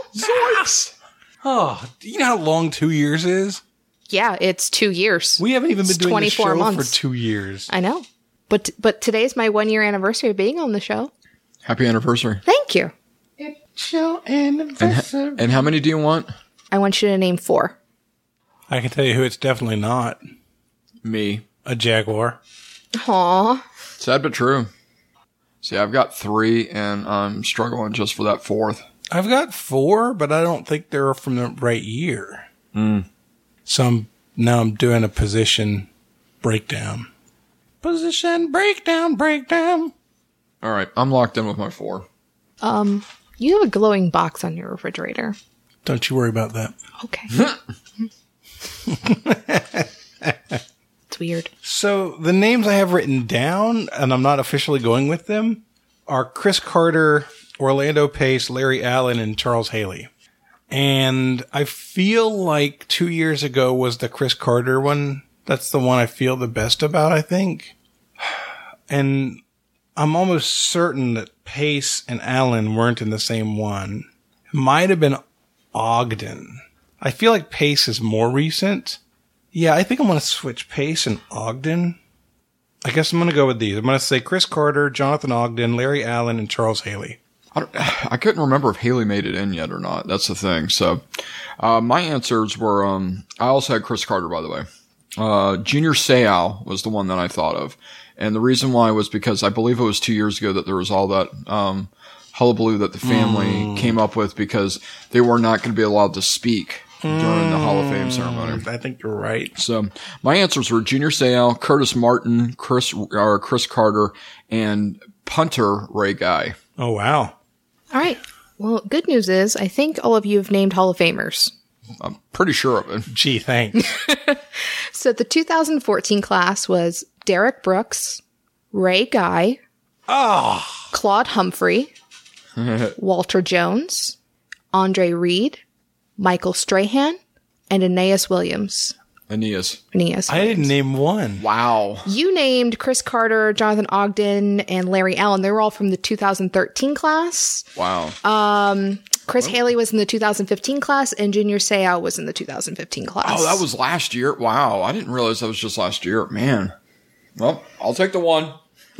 Oh, do you know how long two years is? Yeah, it's two years. We haven't even been It's doing this twenty-four show months. for two years. I know. But but today's my one year anniversary of being on the show. Happy anniversary! Thank you. Show And, anniversary. and how many do you want? I want you to name four. I can tell you who it's definitely not. Me. A Jaguar. Aw. Sad but true. See, I've got three, and I'm struggling just for that fourth. I've got four, but I don't think they're from the right year. Mm. So I'm, now I'm doing a position breakdown. Position breakdown, breakdown. All right, I'm locked in with my four. Um, you have a glowing box on your refrigerator. Don't you worry about that. Okay. It's It's weird. So the names I have written down, and I'm not officially going with them, are Chris Carter, Orlando Pace, Larry Allen, and Charles Haley. And I feel like two years ago was the Chris Carter one. That's the one I feel the best about, I think. And I'm almost certain that Pace and Allen weren't in the same one. It might have been Ogden. I feel like Pace is more recent. Yeah, I think I'm going to switch Pace and Ogden. I guess I'm going to go with these. I'm going to say Chris Carter, Jonathan Ogden, Larry Allen, and Charles Haley. I, don't, I couldn't remember if Haley made it in yet or not. That's the thing. So, uh, my answers were, um, I also had Chris Carter, by the way. Uh, Junior Seau was the one that I thought of. And the reason why was because I believe it was two years ago that there was all that, um, hullabaloo that the family mm. came up with because they were not going to be allowed to speak during the Hall of Fame ceremony. I think you're right. So my answers were Junior Seau, Curtis Martin, Chris, or Chris Carter, and punter Ray Guy. Oh, wow. All right. Well, good news is I think all of you have named Hall of Famers. I'm pretty sure of it. Gee, thanks. So the two thousand fourteen class was Derek Brooks, Ray Guy, Oh. Claude Humphrey, Walter Jones, Andre Reed, Michael Strahan, and Aeneas Williams. Aeneas. Aeneas. I didn't name one. Wow. You named Chris Carter, Jonathan Ogden, and Larry Allen. They were all from the two thousand thirteen class. Wow. Um, Chris oh. Haley was in the two thousand fifteen class, and Junior Seau was in the two thousand fifteen class. Oh, that was last year. Wow. I didn't realize that was just last year. Man. Well, I'll take the one.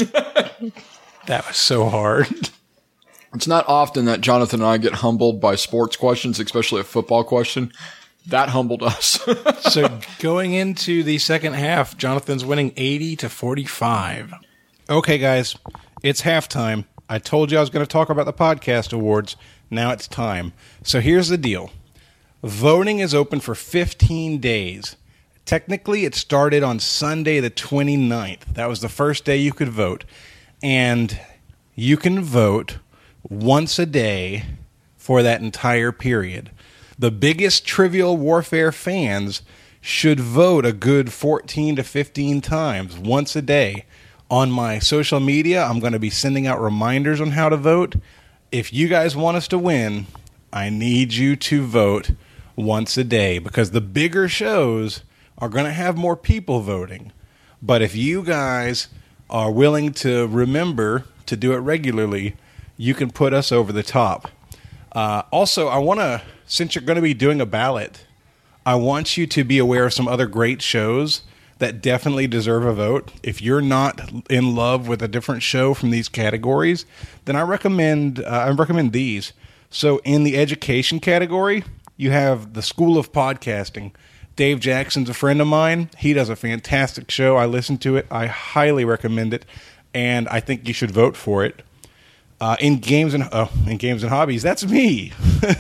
That was so hard. It's not often that Jonathan and I get humbled by sports questions, especially a football question. That humbled us. So going into the second half, Jonathan's winning eighty to forty-five. Okay, guys, it's halftime. I told you I was going to talk about the podcast awards. Now it's time. So here's the deal. Voting is open for fifteen days. Technically, it started on Sunday the twenty-ninth. That was the first day you could vote. And you can vote once a day for that entire period. The biggest Trivial Warfare fans should vote a good fourteen to fifteen times once a day. On my social media, I'm going to be sending out reminders on how to vote. If you guys want us to win, I need you to vote once a day because the bigger shows are going to have more people voting. But if you guys are willing to remember to do it regularly, you can put us over the top. Uh, also, I want to, since you're going to be doing a ballot, I want you to be aware of some other great shows that definitely deserve a vote. If you're not in love with a different show from these categories, then I recommend uh, I recommend these. So in the education category, you have the School of Podcasting. Dave Jackson's a friend of mine. He does a fantastic show. I listen to it. I highly recommend it, and I think you should vote for it. Uh, in games and oh, in games and hobbies, that's me.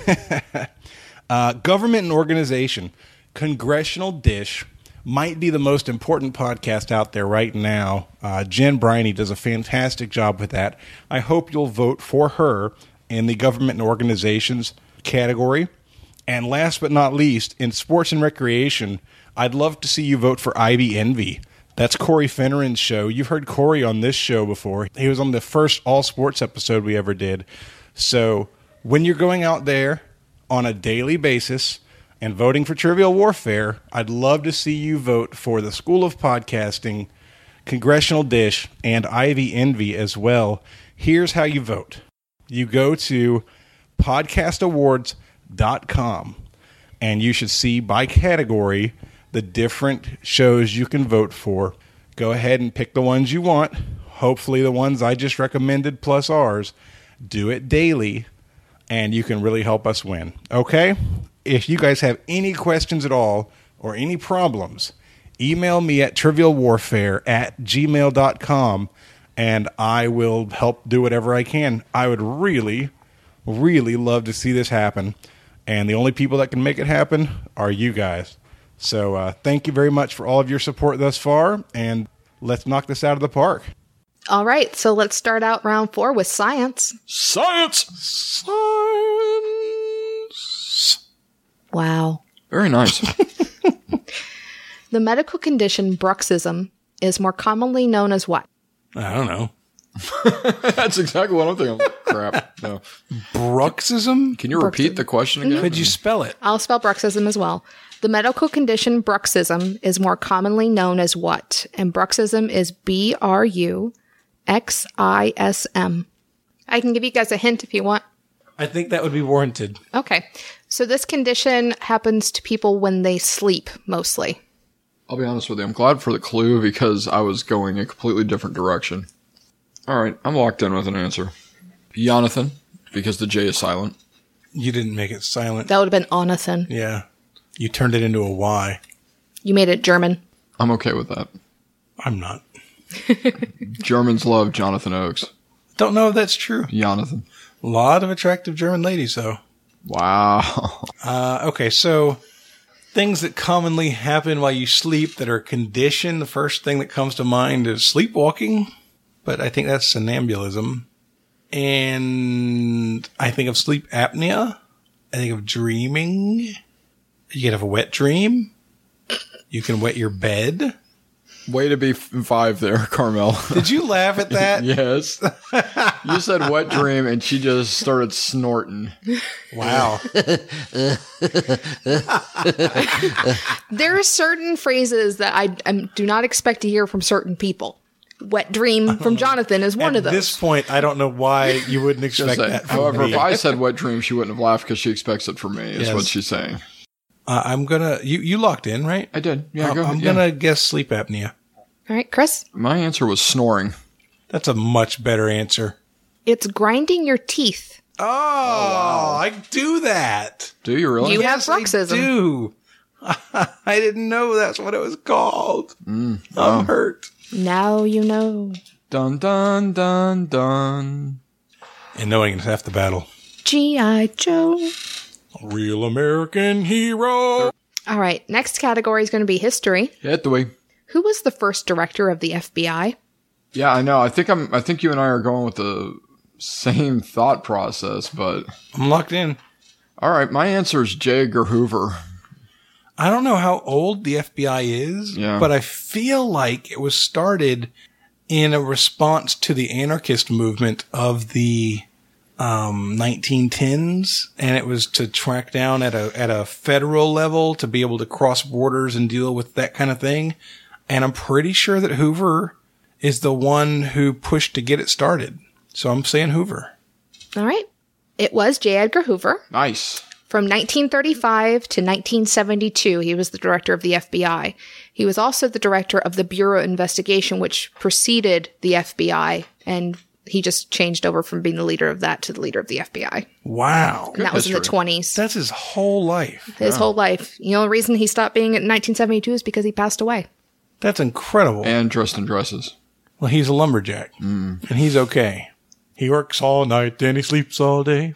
uh, government and organization, Congressional Dish might be the most important podcast out there right now. Uh, Jen Briney does a fantastic job with that. I hope you'll vote for her in the government and organizations category. And last but not least, in sports and recreation, I'd love to see you vote for Ivy Envy. That's Corey Finneran's show. You've heard Corey on this show before. He was on the first all sports episode we ever did. So when you're going out there on a daily basis and voting for Trivial Warfare, I'd love to see you vote for the School of Podcasting, Congressional Dish, and Ivy Envy as well. Here's how you vote. You go to podcast awards dot com and you should see by category the different shows you can vote for. Go ahead and pick the ones you want. Hopefully the ones I just recommended plus ours. Do it daily and you can really help us win. Okay? If you guys have any questions at all or any problems, email me at trivial warfare at gmail dot com and I will help do whatever I can. I would really, really love to see this happen. And the only people that can make it happen are you guys. So uh, thank you very much for all of your support thus far, and let's knock this out of the park. All right, so let's start out round four with science. Science! Science! Wow. Very nice. The medical condition bruxism is more commonly known as what? I don't know. That's exactly what I'm thinking. Crap. No. Bruxism? Can you repeat the question again? Could you spell it? I'll spell bruxism as well. The medical condition bruxism is more commonly known as what? And bruxism is B R U X I S M. I can give you guys a hint if you want. I think that would be warranted. Okay. So this condition happens to people when they sleep, mostly. I'll be honest with you. I'm glad for the clue because I was going a completely different direction. All right. I'm locked in with an answer. Jonathan, because the J is silent. You didn't make it silent. That would have been Onathan. Yeah. You turned it into a Y. You made it German. I'm okay with that. I'm not. Germans love Jonathan Oakes. Don't know if that's true. Jonathan. A lot of attractive German ladies, though. Wow. Uh, okay, so things that commonly happen while you sleep that are conditioned, the first thing that comes to mind is sleepwalking, but I think that's somnambulism. And I think of sleep apnea. I think of dreaming. You can have a wet dream. You can wet your bed. Way to be f- five there, Carmel. Did you laugh at that? Yes. You said wet dream and she just started snorting. Wow. There are certain phrases that I um, do not expect to hear from certain people. Wet dream from Jonathan is one At of those. this point, I don't know why you wouldn't expect Just that that. from However, me. if I said wet dream, she wouldn't have laughed because she expects it from me, is Yes. what she's saying. Uh, I'm gonna. You you locked in, right? I did. Yeah, I'm, go ahead. I'm yeah. gonna guess sleep apnea. All right, Chris? My answer was snoring. That's a much better answer. It's grinding your teeth. Oh, I do that. Do you really? You have Yes, I bruxism. do. I didn't know that's what it was called. Mm, I'm hurt. Now you know. Dun, dun, dun, dun. And knowing is half the battle. G I. Joe. A real American hero. All right, next category is going to be history. Hit the way. Who was the first director of the F B I? Yeah, I know. I think I'm. I think you and I are going with the same thought process, but I'm locked in. all right. My answer is J. Edgar Hoover. I don't know how old the F B I is, Yeah. but I feel like it was started in a response to the anarchist movement of the um, nineteen tens, and it was to track down at a at a federal level to be able to cross borders and deal with that kind of thing. And I'm pretty sure that Hoover is the one who pushed to get it started. So I'm saying Hoover. All right. It was J. Edgar Hoover. Nice. From nineteen thirty-five to nineteen seventy-two, he was the director of the F B I. He was also the director of the Bureau of Investigation, which preceded the F B I, and he just changed over from being the leader of that to the leader of the F B I. Wow. And that was in the history. twenties. That's his whole life. His whole life. The only reason he stopped being in nineteen seventy-two is because he passed away. That's incredible. And dressed in dresses. Well, he's a lumberjack, and he's okay. He works all night, then he sleeps all day.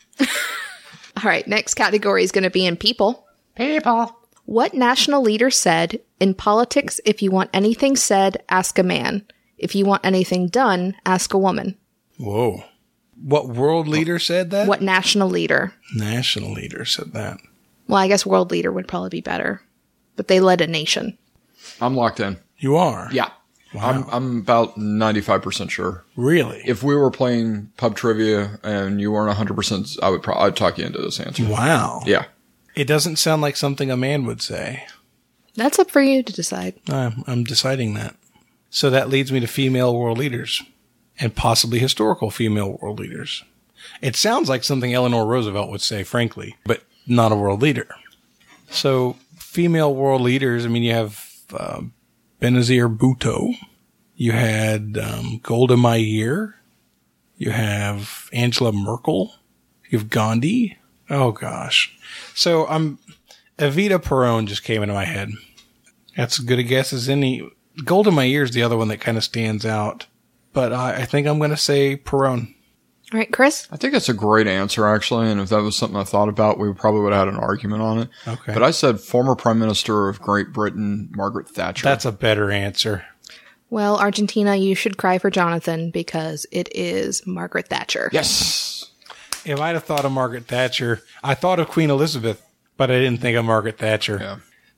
All right, next category is going to be in people. People. What national leader said, in politics, if you want anything said, ask a man. If you want anything done, ask a woman. Whoa. What world leader said that? What national leader? National leader said that? Well, I guess world leader would probably be better. But they led a nation. I'm locked in. You are? Yeah. I'm I'm about ninety-five percent sure. Really? If we were playing pub trivia and you weren't one hundred percent, I would pro- I'd talk you into this answer. Wow. Yeah. It doesn't sound like something a man would say. That's up for you to decide. I'm, I'm deciding that. So that leads me to female world leaders and possibly historical female world leaders. It sounds like something Eleanor Roosevelt would say, frankly, but not a world leader. So female world leaders, I mean, you have uh, Benazir Bhutto. You had um, Golda Meir. You have Angela Merkel. You have Gandhi. Oh, gosh. So I'm Evita Peron just came into my head. That's as good a guess as any. Golda Meir is the other one that kind of stands out. But I, I think I'm going to say Peron. All right, Chris? I think that's a great answer, actually. And if that was something I thought about, we probably would have had an argument on it. Okay. But I said former Prime Minister of Great Britain, Margaret Thatcher. That's a better answer. Well, Argentina, you should cry for Jonathan because it is Margaret Thatcher. Yes. If I'd have thought of Margaret Thatcher, I thought of Queen Elizabeth, but I didn't think of Margaret Thatcher. Yeah.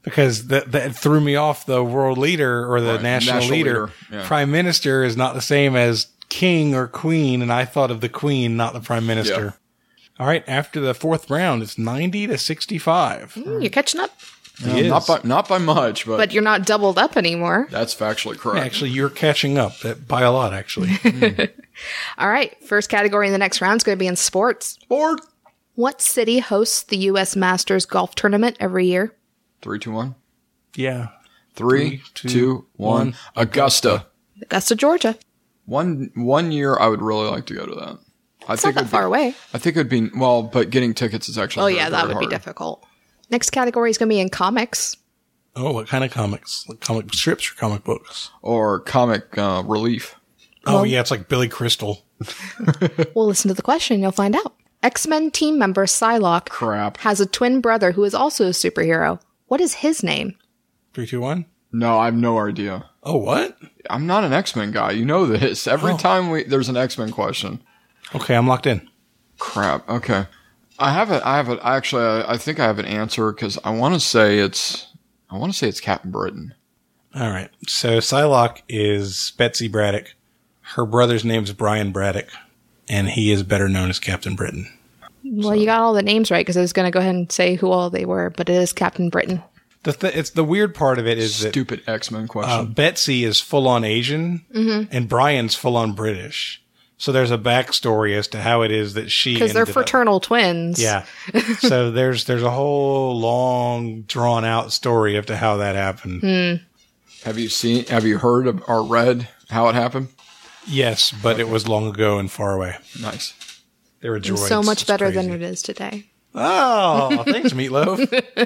because that, that threw me off the world leader or the Right, national, national leader. leader, yeah. Prime minister is not the same as king or queen, and I thought of the queen, not the prime minister. Yeah. All right, after the fourth round, it's ninety to sixty-five. Mm, you're catching up, He Yeah, is. not by not by much, but, but you're not doubled up anymore. that's factually correct. Actually, you're catching up that by a lot, actually. All right. First category in the next round is going to be in sports. Board. What city hosts the U S Masters golf tournament every year? Three, two, one. Yeah. Three, Three, two, two, one. one. Augusta. Augusta, Georgia. One one year, I would really like to go to that. I It's think not it that would far be, away. I think it would be well, but getting tickets is actually Oh, very, yeah, that very would be hard. difficult. Next category is going to be in comics. Oh, what kind of comics? Like comic strips or comic books? Or comic uh, relief. Oh, yeah, it's like Billy Crystal. We'll listen to the question and you'll find out. X-Men team member Psylocke Crap. has a twin brother who is also a superhero. What is his name? Three, two, one. No, I have no idea. Oh, what? I'm not an X-Men guy. You know this. Every Oh. time we there's an X-Men question. Okay, I'm locked in. Crap. Okay. I have a. I have a. Actually, I, I think I have an answer because I want to say it's. I want to say it's Captain Britain. All right. So Psylocke is Betsy Braddock. Her brother's name's Brian Braddock, and he is better known as Captain Britain. Well, you got all the names right because I was going to go ahead and say who all they were, but it is Captain Britain. The th- it's the weird part of it is that Stupid X-Men question. uh, Betsy is full on Asian, and Brian's full on British. So there's a backstory as to how it is that she Because they're ended up- fraternal twins. Yeah. So there's there's a whole long drawn out story as to how that happened. have you seen? Have you heard of, or read how it happened? Yes, but it was long ago and far away. Nice. There were droids. So much It's better crazy. than it is today. Oh, thanks, Meatloaf.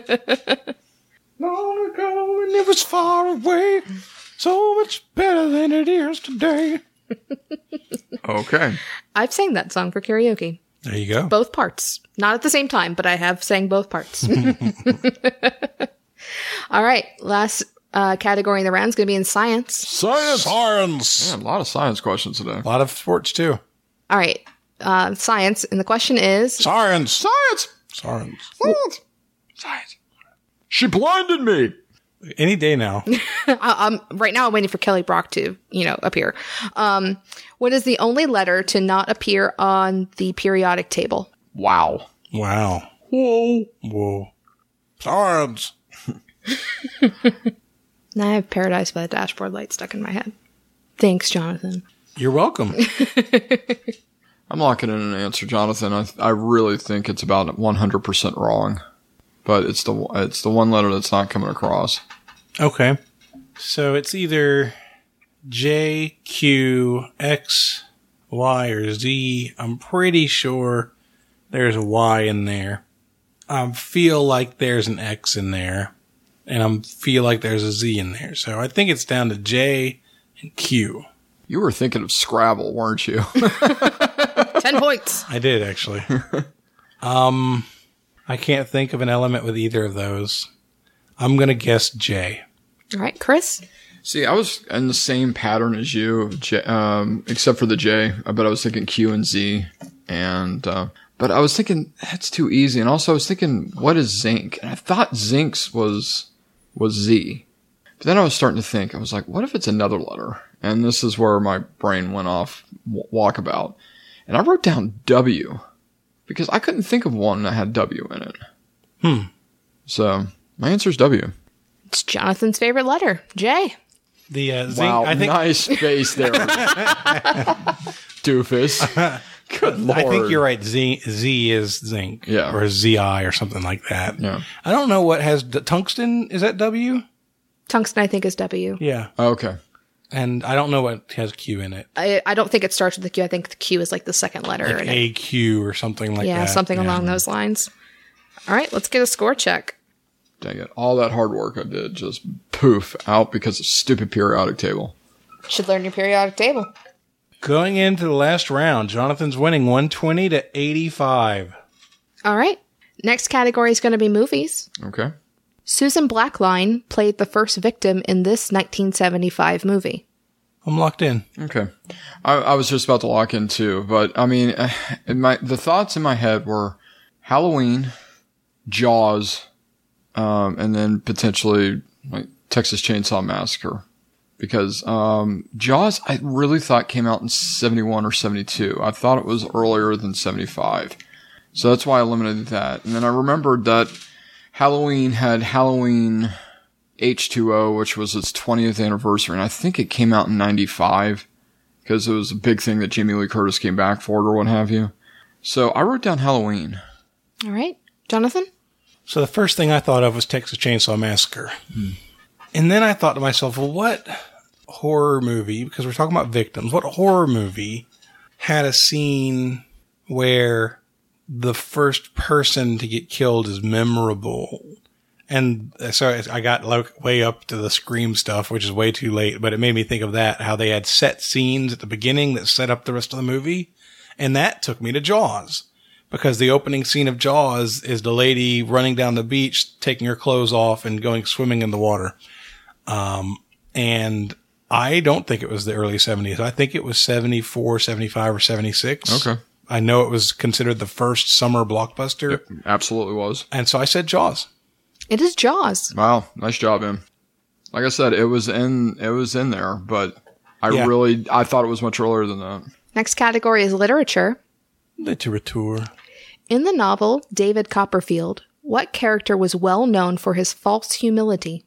Long ago and it was far away. So much better than it is today. Okay. I've sang that song for karaoke. There you go. Both parts. Not at the same time, but I have sang both parts. All right. Last uh, category in the round is going to be in science. Science. Science. Yeah, a lot of science questions today. A lot of sports too. All right. Uh, science. And the question is, Science. Science. Science. Science. Science. She blinded me. Any day now. I, I'm right now I'm waiting for Kelly Brock to, you know, appear. Um, what is the only letter to not appear on the periodic table? Wow. Wow. Whoa. Whoa. Science. And I have Paradise by the Dashboard Light stuck in my head. Thanks, Jonathan. You're welcome. I'm locking in an answer, Jonathan. I I really think it's about one hundred percent wrong, but it's the it's the one letter that's not coming across. Okay. So it's either J, Q, X, Y, or Z. I'm pretty sure there's a Y in there. I feel like there's an X in there. And I feel like there's a Z in there. So I think it's down to J and Q. You were thinking of Scrabble, weren't you? Ten points. I did, actually. um, I can't think of an element with either of those. I'm going to guess J. All right, Chris. See, I was in the same pattern as you, J, um, except for the J. I bet I was thinking Q and Z, and uh, but I was thinking that's too easy. And also, I was thinking, what is zinc? And I thought zincs was was Z. But then I was starting to think, I was like, what if it's another letter? And this is where my brain went off w- walkabout. And I wrote down W because I couldn't think of one that had W in it. Hmm. So my answer is W. It's Jonathan's favorite letter, J. The uh, zinc, Wow, I think nice face there, doofus. Good lord. I think you're right. Z Z is zinc, Yeah. or Z I or something like that. Yeah. I don't know what has d- tungsten. Is that W? Tungsten, I think, is W. Yeah, Okay. and I don't know what has Q in it. I, I don't think it starts with the Q. I think the Q is like the second letter. Like in it. A Q or something like yeah, that. something Yeah. along those lines. All right, let's get a score check. Dang it. All that hard work I did just poof out because of stupid periodic table. Should learn your periodic table. Going into the last round, Jonathan's winning one twenty to eighty-five. All right. Next category is going to be movies. Okay. Susan Blackline played the first victim in this nineteen seventy-five movie. I'm locked in. Okay. I, I was just about to lock in too, but I mean, uh, in my the thoughts in my head were Halloween, Jaws, um, and then potentially like Texas Chainsaw Massacre. Because um, Jaws, I really thought came out in seventy-one or seventy-two. I thought it was earlier than seventy-five. So that's why I eliminated that. And then I remembered that Halloween had Halloween H two O, which was its twentieth anniversary. And I think it came out in ninety-five. Because it was a big thing that Jamie Lee Curtis came back for it or what have you. So I wrote down Halloween. All right. Jonathan? So the first thing I thought of was Texas Chainsaw Massacre. Hmm. And then I thought to myself, well, what horror movie, because we're talking about victims, what horror movie had a scene where the first person to get killed is memorable? And so I got like way up to the Scream stuff, which is way too late, but it made me think of that, how they had set scenes at the beginning that set up the rest of the movie. And that took me to Jaws, because the opening scene of Jaws is the lady running down the beach, taking her clothes off and going swimming in the water. Um, and I don't think it was the early seventies. I think it was seventy-four, seventy-five, or seventy-six. Okay. I know it was considered the first summer blockbuster. Yep, absolutely was. And so I said Jaws. It is Jaws. Wow, nice job, Em. Like I said, it was in it was in there, but I Yeah. really I thought it was much earlier than that. Next category is literature. Literature. In the novel David Copperfield, what character was well known for his false humility?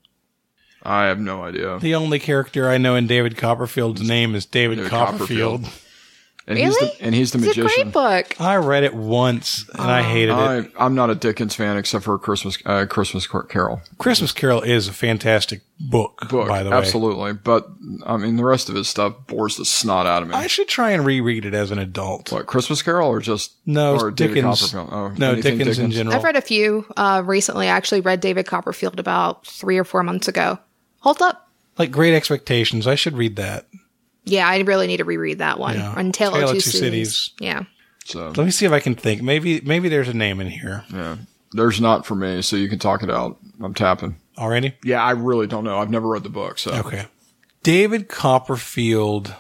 I have no idea. The only character I know in David Copperfield's name is David, David Copperfield. Copperfield. And he's Really? the and he's the It's a magician. great book. I read it once and I hated it. I, I'm not a Dickens fan except for Christmas uh, Christmas Carol Christmas Carol is a fantastic book, book. by the way. Absolutely, but I mean the rest of his stuff bores the snot out of me. I should try and reread it as an adult. What, Christmas Carol or just No, or David Dickens. Copperfield? Oh, no, anything Dickens, in general. I've read a few uh, recently. I actually read David Copperfield about three or four months ago. Hold up. Like Great Expectations. I should read that. Yeah, I really need to reread that one. Yeah. And Tale, Tale of Two, of Two Cities. Cities. Yeah. So Let me see if I can think. Maybe maybe there's a name in here yeah, there's not for me, so you can talk it out. I'm tapping. already. Yeah, I really don't know. I've never read the book, so Okay. David Copperfield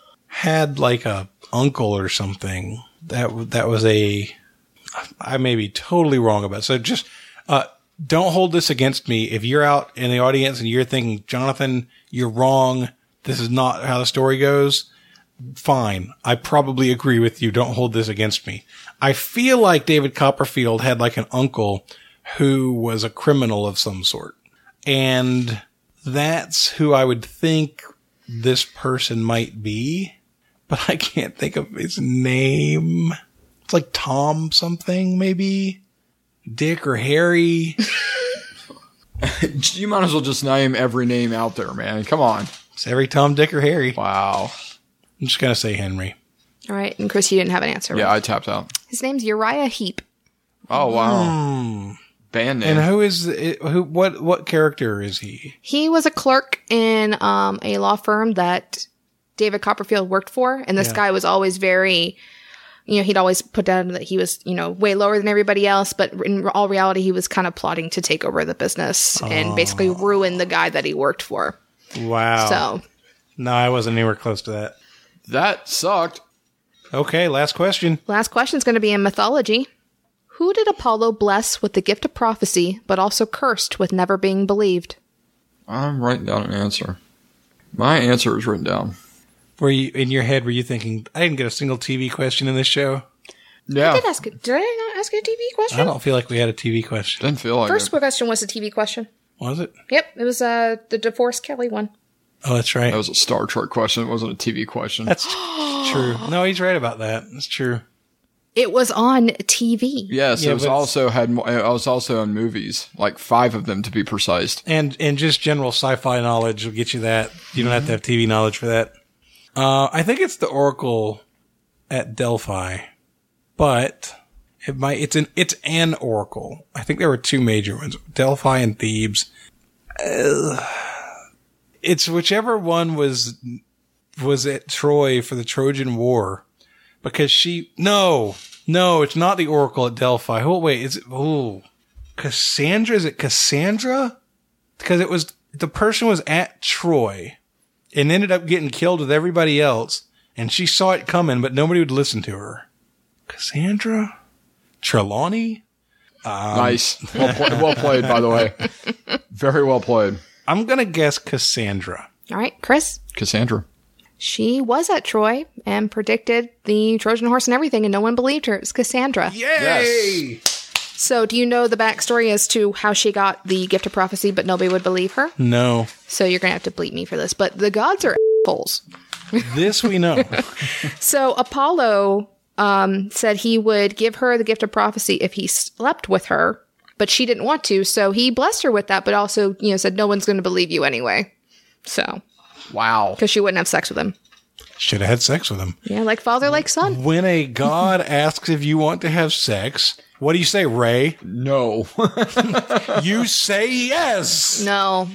had like a uncle or something that that was a. I may be totally wrong about it. So just uh, don't hold this against me. If you're out in the audience and you're thinking, Jonathan, you're wrong. This is not how the story goes. Fine. I probably agree with you. Don't hold this against me. I feel like David Copperfield had like an uncle who was a criminal of some sort. And that's who I would think this person might be. But I can't think of his name. It's like Tom something, maybe? Dick or Harry? you might as well just name every name out there, man. Come on. It's every Tom, Dick, or Harry. Wow. I'm just going to say Henry. All right. And Chris, you didn't have an answer. Yeah, right? I tapped out. His name's Uriah Heep. Oh wow. Hmm. Band name. And who is it, who? What what character is he? He was a clerk in um, a law firm that David Copperfield worked for. And this Yeah. guy was always very, you know, he'd always put down that he was, you know, way lower than everybody else. But in all reality, he was kind of plotting to take over the business and basically ruin the guy that he worked for. Wow. So No, I wasn't anywhere close to that. That sucked. Okay, last question. last question is going to be in mythology. Who did Apollo bless with the gift of prophecy, but also cursed with never being believed? I'm writing down an answer. My answer is written down. Were you in your head? Were you thinking I didn't get a single T V question in this show? Yeah. I did ask it. Did I not ask you a T V I question? don't feel like we had a T V question. Didn't feel like First it. question was a T V question. Was it? Yep, it was uh, the DeForest Kelly one. Oh, that's right. That was a Star Trek question. It wasn't a T V question. That's true. No, he's right about that. That's true. It was on T V. yes, Yeah, it was but it's- also had. mo- It was also in movies, like five of them to be precise. And and just general sci-fi knowledge will get you that. You don't have to have T V knowledge for that. Uh, I think it's the Oracle at Delphi, but it might. It's an it's an Oracle. I think there were two major ones: Delphi and Thebes. Uh, it's whichever one was was at Troy for the Trojan War, because she no no it's not the Oracle at Delphi. Oh wait, is it? Oh, Cassandra? Is it Cassandra? Because it was the person was at Troy and ended up getting killed with everybody else, and she saw it coming, but nobody would listen to her. Cassandra? Trelawney? Nice. Well, pl- well played, by the way. Very well played. I'm going to guess Cassandra. All right, Chris. Cassandra. She was at Troy and predicted the Trojan horse and everything, and no one believed her. It was Cassandra. Yay! So do you know the backstory as to how she got the gift of prophecy, but nobody would believe her? No. So you're going to have to bleep me for this. But the gods are assholes. This we know. So Apollo um, said he would give her the gift of prophecy if he slept with her, but she didn't want to. So he blessed her with that, but also, you know, said no one's going to believe you anyway. So, Wow. because she wouldn't have sex with him. Should have had sex with him. Yeah, like father, like son. When a god asks if you want to have sex, what do you say, Ray? No. You say yes. No.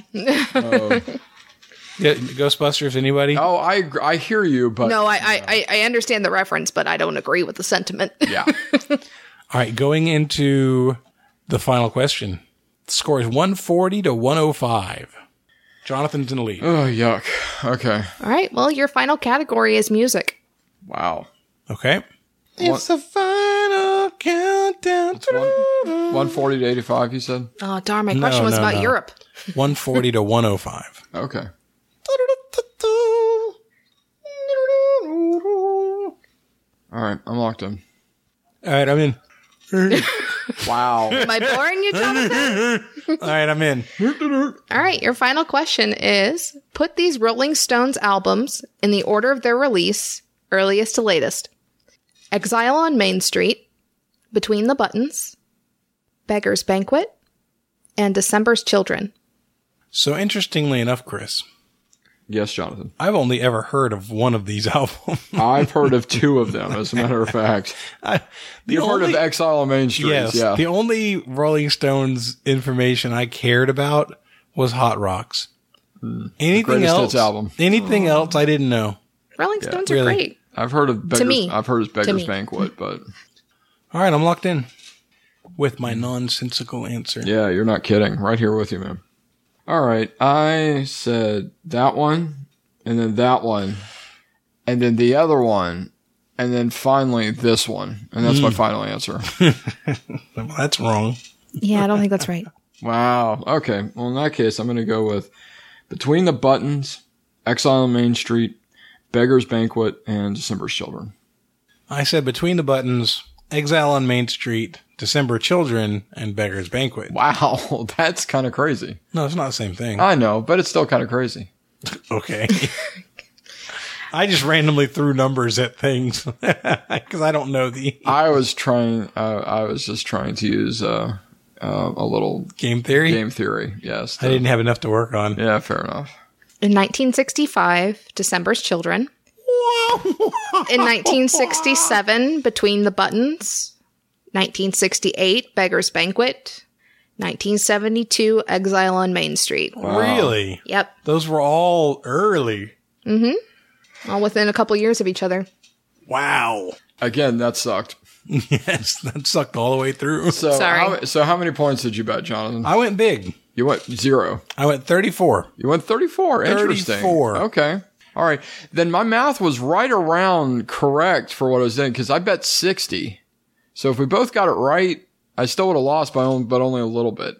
Yeah, Ghostbusters, anybody? Oh, I agree- I hear you, but No, I, I, I- I understand the reference, but I don't agree with the sentiment. yeah. All right, going into the final question. The score is one forty to one oh five. Jonathan's in the lead. Oh, yuck. Okay. All right, well, your final category is music. Wow. Okay. It's the final countdown. one forty to eighty-five, you said? Oh, darn, my No, question was no, about no. Europe. one forty to one oh five. Okay. All right, I'm locked in. All right, I'm in. Wow. Am I boring you, Jonathan? All right, I'm in. All right, your final question is, put these Rolling Stones albums in the order of their release, earliest to latest. Exile on Main Street, Between the Buttons, Beggar's Banquet, and December's Children. So interestingly enough, Chris, Yes, Jonathan. I've only ever heard of one of these albums. I've heard of two of them, as a matter of fact. I, the You've heard only- of Exile on Main Street, Yes. yeah. The only Rolling Stones information I cared about was Hot Rocks. Anything greatest else? hits album. Anything else I didn't know. Rolling Stones are really. great. I've heard of Beggar's, me. I've heard of Beggar's me. Banquet, but All right, I'm locked in with my nonsensical answer. yeah, you're not kidding. Right here with you, man. All right, I said that one, and then that one, and then the other one, and then finally this one, and that's my final answer. Well, that's wrong. Yeah, I don't think that's right. Wow. Okay. Well, in that case, I'm going to go with Between the Buttons, Exile on Main Street, Beggar's Banquet, and December's Children. I said Between the Buttons, Exile on Main Street, December Children, and Beggar's Banquet. Wow, that's kind of crazy. No, it's not the same thing. I know, but it's still kind of crazy. Okay. I just randomly threw numbers at things because I don't know the I was trying. Uh, I was just trying to use uh, uh, a little game theory. game theory. Yes. I didn't have enough to work on. Yeah, fair enough. In nineteen sixty-five, December's Children. In nineteen sixty-seven, Between the Buttons. nineteen sixty-eight, Beggar's Banquet. nineteen seventy-two, Exile on Main Street. Really? Yep. Those were all early. All within a couple years of each other. Wow. Again, that sucked. Yes, that sucked all the way through. So, Sorry. How, so how many points did you bet, Jonathan? I went big. You went zero. I went thirty-four. You went thirty-four. Interesting. thirty-four. Okay. All right. Then my math was right around correct for what I was doing because I bet sixty. So if we both got it right, I still would have lost by only, but only a little bit.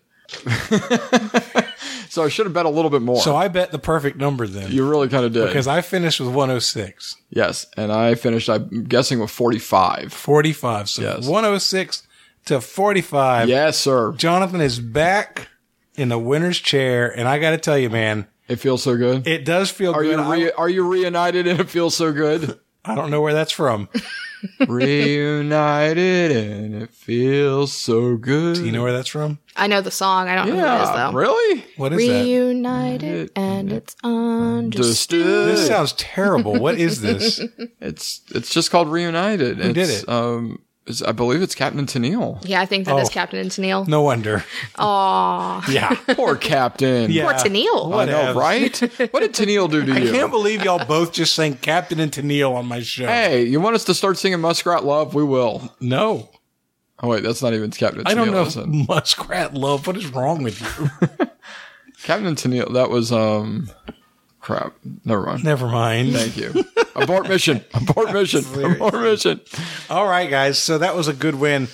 So I should have bet a little bit more. So I bet the perfect number then. You really kind of did. Because I finished with one oh six. Yes. And I finished, I'm guessing, with forty-five. forty-five. So Yes. one oh six to forty-five. Yes, sir. Jonathan is back in the winner's chair. And I got to tell you, man, It feels so good. it does feel Are good. you re- are you reunited and it feels so good? I, I don't know where that's from. Reunited and it feels so good. Do you know where that's from? I know the song. I don't know who it is, Yeah, though. really? What is that? Reunited and it's understood. This sounds terrible. What is this? It's it's just called Reunited. Who did It's, it? Um, it's, I believe it's Captain Tennille. Yeah, I think that is Oh. Captain and Tennille. No wonder. Aw. Yeah. Poor Captain. Yeah. Poor Tennille. I know, Whatevs. right? What did Tennille do to I you? can't believe y'all both just sang Captain and Tennille on my show. Hey, you want us to start singing Muskrat Love? We will. No. Oh wait, that's not even Captain Tennille. I don't know. is it? Muskrat Love. What is wrong with you? Captain Tennille. That was um, crap. Never mind. Never mind. Thank you. Abort mission. Abort mission. Abort mission. All right, guys. So that was a good win.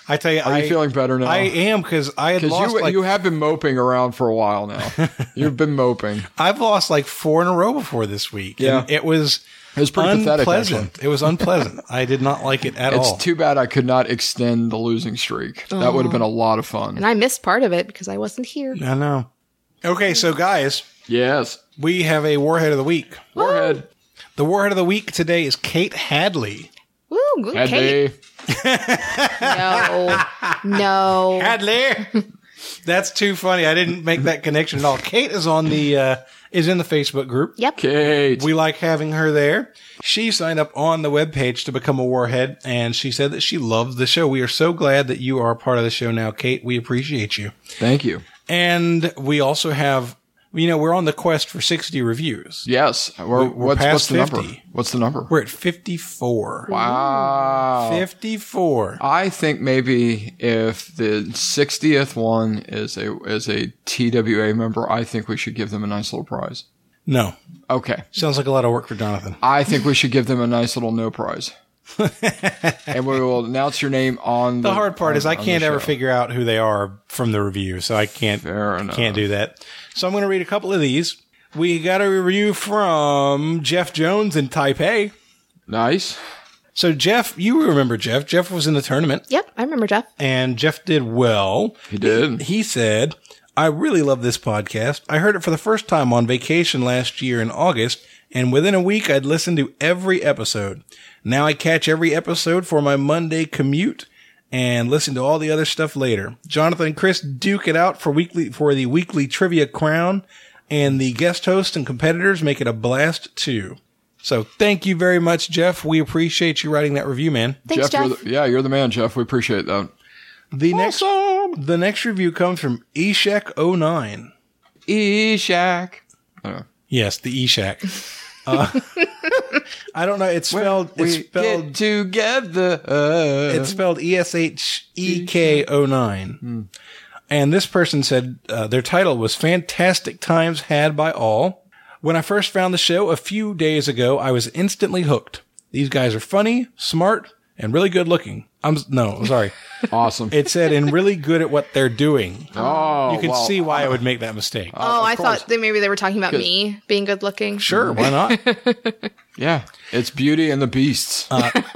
I tell you, Are I, you feeling better now? I am because I had Because lost you, like you have been moping around for a while now. You've been moping. I've lost like four in a row before this week. Yeah. And it was It was pretty pathetic, unpleasant. actually. It was unpleasant. I did not like it at It's all. too bad I could not extend the losing streak. That would have been a lot of fun. And I missed part of it because I wasn't here. I know. Okay, so guys, Yes. we have a Warhead of the Week. Warhead. The Warhead of the Week today is Kate Hadley. Woo, good Had Kate. they- No. No. Hadley. That's too funny. I didn't make that connection at all. Kate is on the uh, is in the Facebook group. Yep. Kate. We like having her there. She signed up on the webpage to become a Warhead, and she said that she loves the show. We are so glad that you are a part of the show now, Kate. We appreciate you. Thank you. And we also have, you know, we're on the quest for sixty reviews. Yes. We're, we're what's, past what's the number? fifty. What's the number? We're at fifty-four. Wow. fifty-four. I think maybe if the sixtieth one is a is a T W A member, I think we should give them a nice little prize. No. Okay. Sounds like a lot of work for Jonathan. I think we should give them a nice little no prize. And we will announce your name on the The hard part on- is I on the can't ever show. figure out who they are from the review, so I can't Fair enough. can't do that. So I'm going to read a couple of these. We got a review from Jeff Jones in Taipei. Nice. So Jeff, you remember Jeff. Jeff was in the tournament, Yep. I remember Jeff. and Jeff did well. He did. He said, I really love this podcast. I heard it for the first time on vacation last year in August, and within a week I'd listened to every episode. Now I catch every episode for my Monday commute and listen to all the other stuff later. Jonathan and Chris duke it out for weekly for the weekly trivia crown, and the guest hosts and competitors make it a blast too. So thank you very much, Jeff. We appreciate you writing that review, man. Thanks, Jeff, Jeff. You're the, yeah, you're the man, Jeff. We appreciate that. The next the next review comes from Eshek oh nine. E-Shack. Oh. Yes, the Eshak. Uh, I don't know. It's spelled. It's We spelled. get together. It's spelled E S H E K oh nine. And this person said uh, their title was "Fantastic Times Had by All." When I first found the show a few days ago, I was instantly hooked. These guys are funny, smart, and really good looking. I'm no, sorry. Awesome. It said and really good at what they're doing. oh, You can well, see why I would make that mistake. Oh, I course. thought that maybe they were talking about me being good looking. Sure, why not? Yeah, it's Beauty and the Beasts.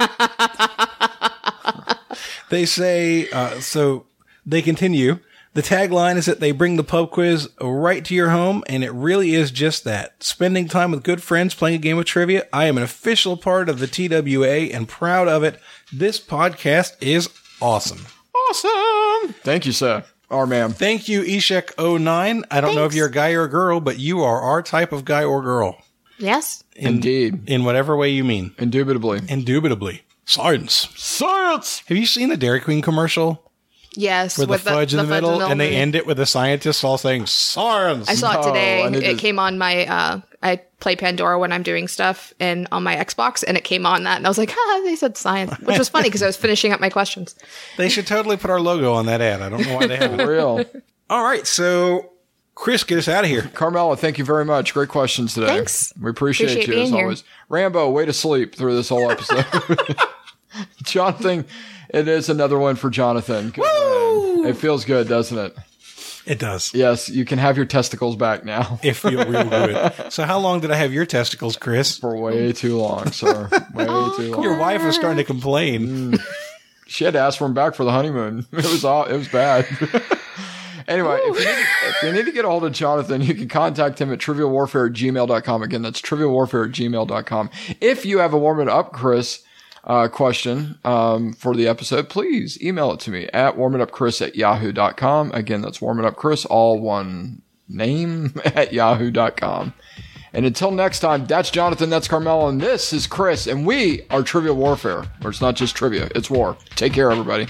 They say, uh, so they continue. The tagline is that they bring the pub quiz right to your home, and it really is just that. Spending time with good friends playing a game of trivia. I am an official part of the T W A and proud of it. This podcast is awesome. Awesome. Thank you, sir. Or ma'am. Thank you, Eshek oh nine. I don't know if Thanks. you're a guy or a girl, but you are our type of guy or girl. Yes. In, Indeed. In whatever way you mean. Indubitably. Indubitably. Science. Science. Have you seen the Dairy Queen commercial? Yes. With, with the fudge in the, middle, and they movie. end it with the scientists all saying science. I saw it No, today. I need It to- came on my, uh, I play Pandora when I'm doing stuff and on my Xbox, and it came on that. And I was like, ah, they said science, which was funny because I was finishing up my questions. They should totally put our logo on that ad. I don't know why they haven't. Real. All right, so Chris, get us out of here. Carmela, thank you very much. Great questions today. Thanks. We appreciate, Appreciate you being as here. always. Rambo, way to sleep through this whole episode. Jonathan, it is another one for Jonathan. Good man. It feels good, doesn't it? It does. Yes, you can have your testicles back now. It feels real good. So how long did I have your testicles, Chris? For way too long, sir. Way too long. Your wife was starting to complain. She had to ask for him back for the honeymoon. It was all, it was bad. Anyway, if you, need to, if you need to get a hold of Jonathan, you can contact him at trivial warfare at gmail dot com. Again, that's trivial warfare at gmail dot com. If you have a warm it up, Chris, uh, question um, for the episode, please email it to me at warmitupchris at yahoo dot com. Again, that's warmitupchris, all one name, at yahoo dot com. And until next time, that's Jonathan, that's Carmel, and this is Chris, and we are Trivial Warfare, where it's not just trivia, it's war. Take care, everybody.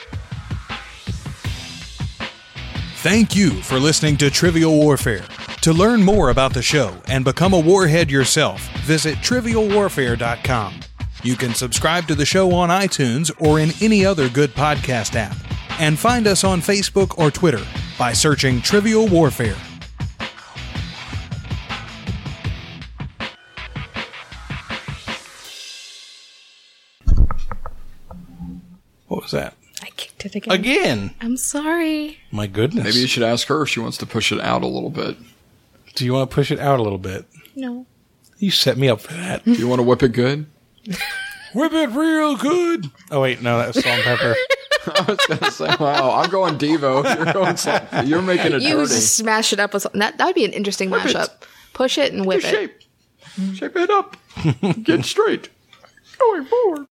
Thank you for listening to Trivial Warfare. To learn more about the show and become a warhead yourself, visit trivial warfare dot com. You can subscribe to the show on iTunes or in any other good podcast app. And find us on Facebook or Twitter by searching Trivial Warfare. What was that? I kicked kicked it again. Again. I'm sorry. My goodness. Maybe you should ask her if she wants to push it out a little bit. Do you want to push it out a little bit? No. You set me up for that. Do you want to whip it good? Whip it real good. Oh, wait. No, that was salt and pepper. I was going to say, wow, I'm going Devo. You're going something. You're making it You dirty. smash it up with something. That that would be an interesting Whip it. mashup. Push it and whip it. Shape. Shape it up. Get straight. Going forward.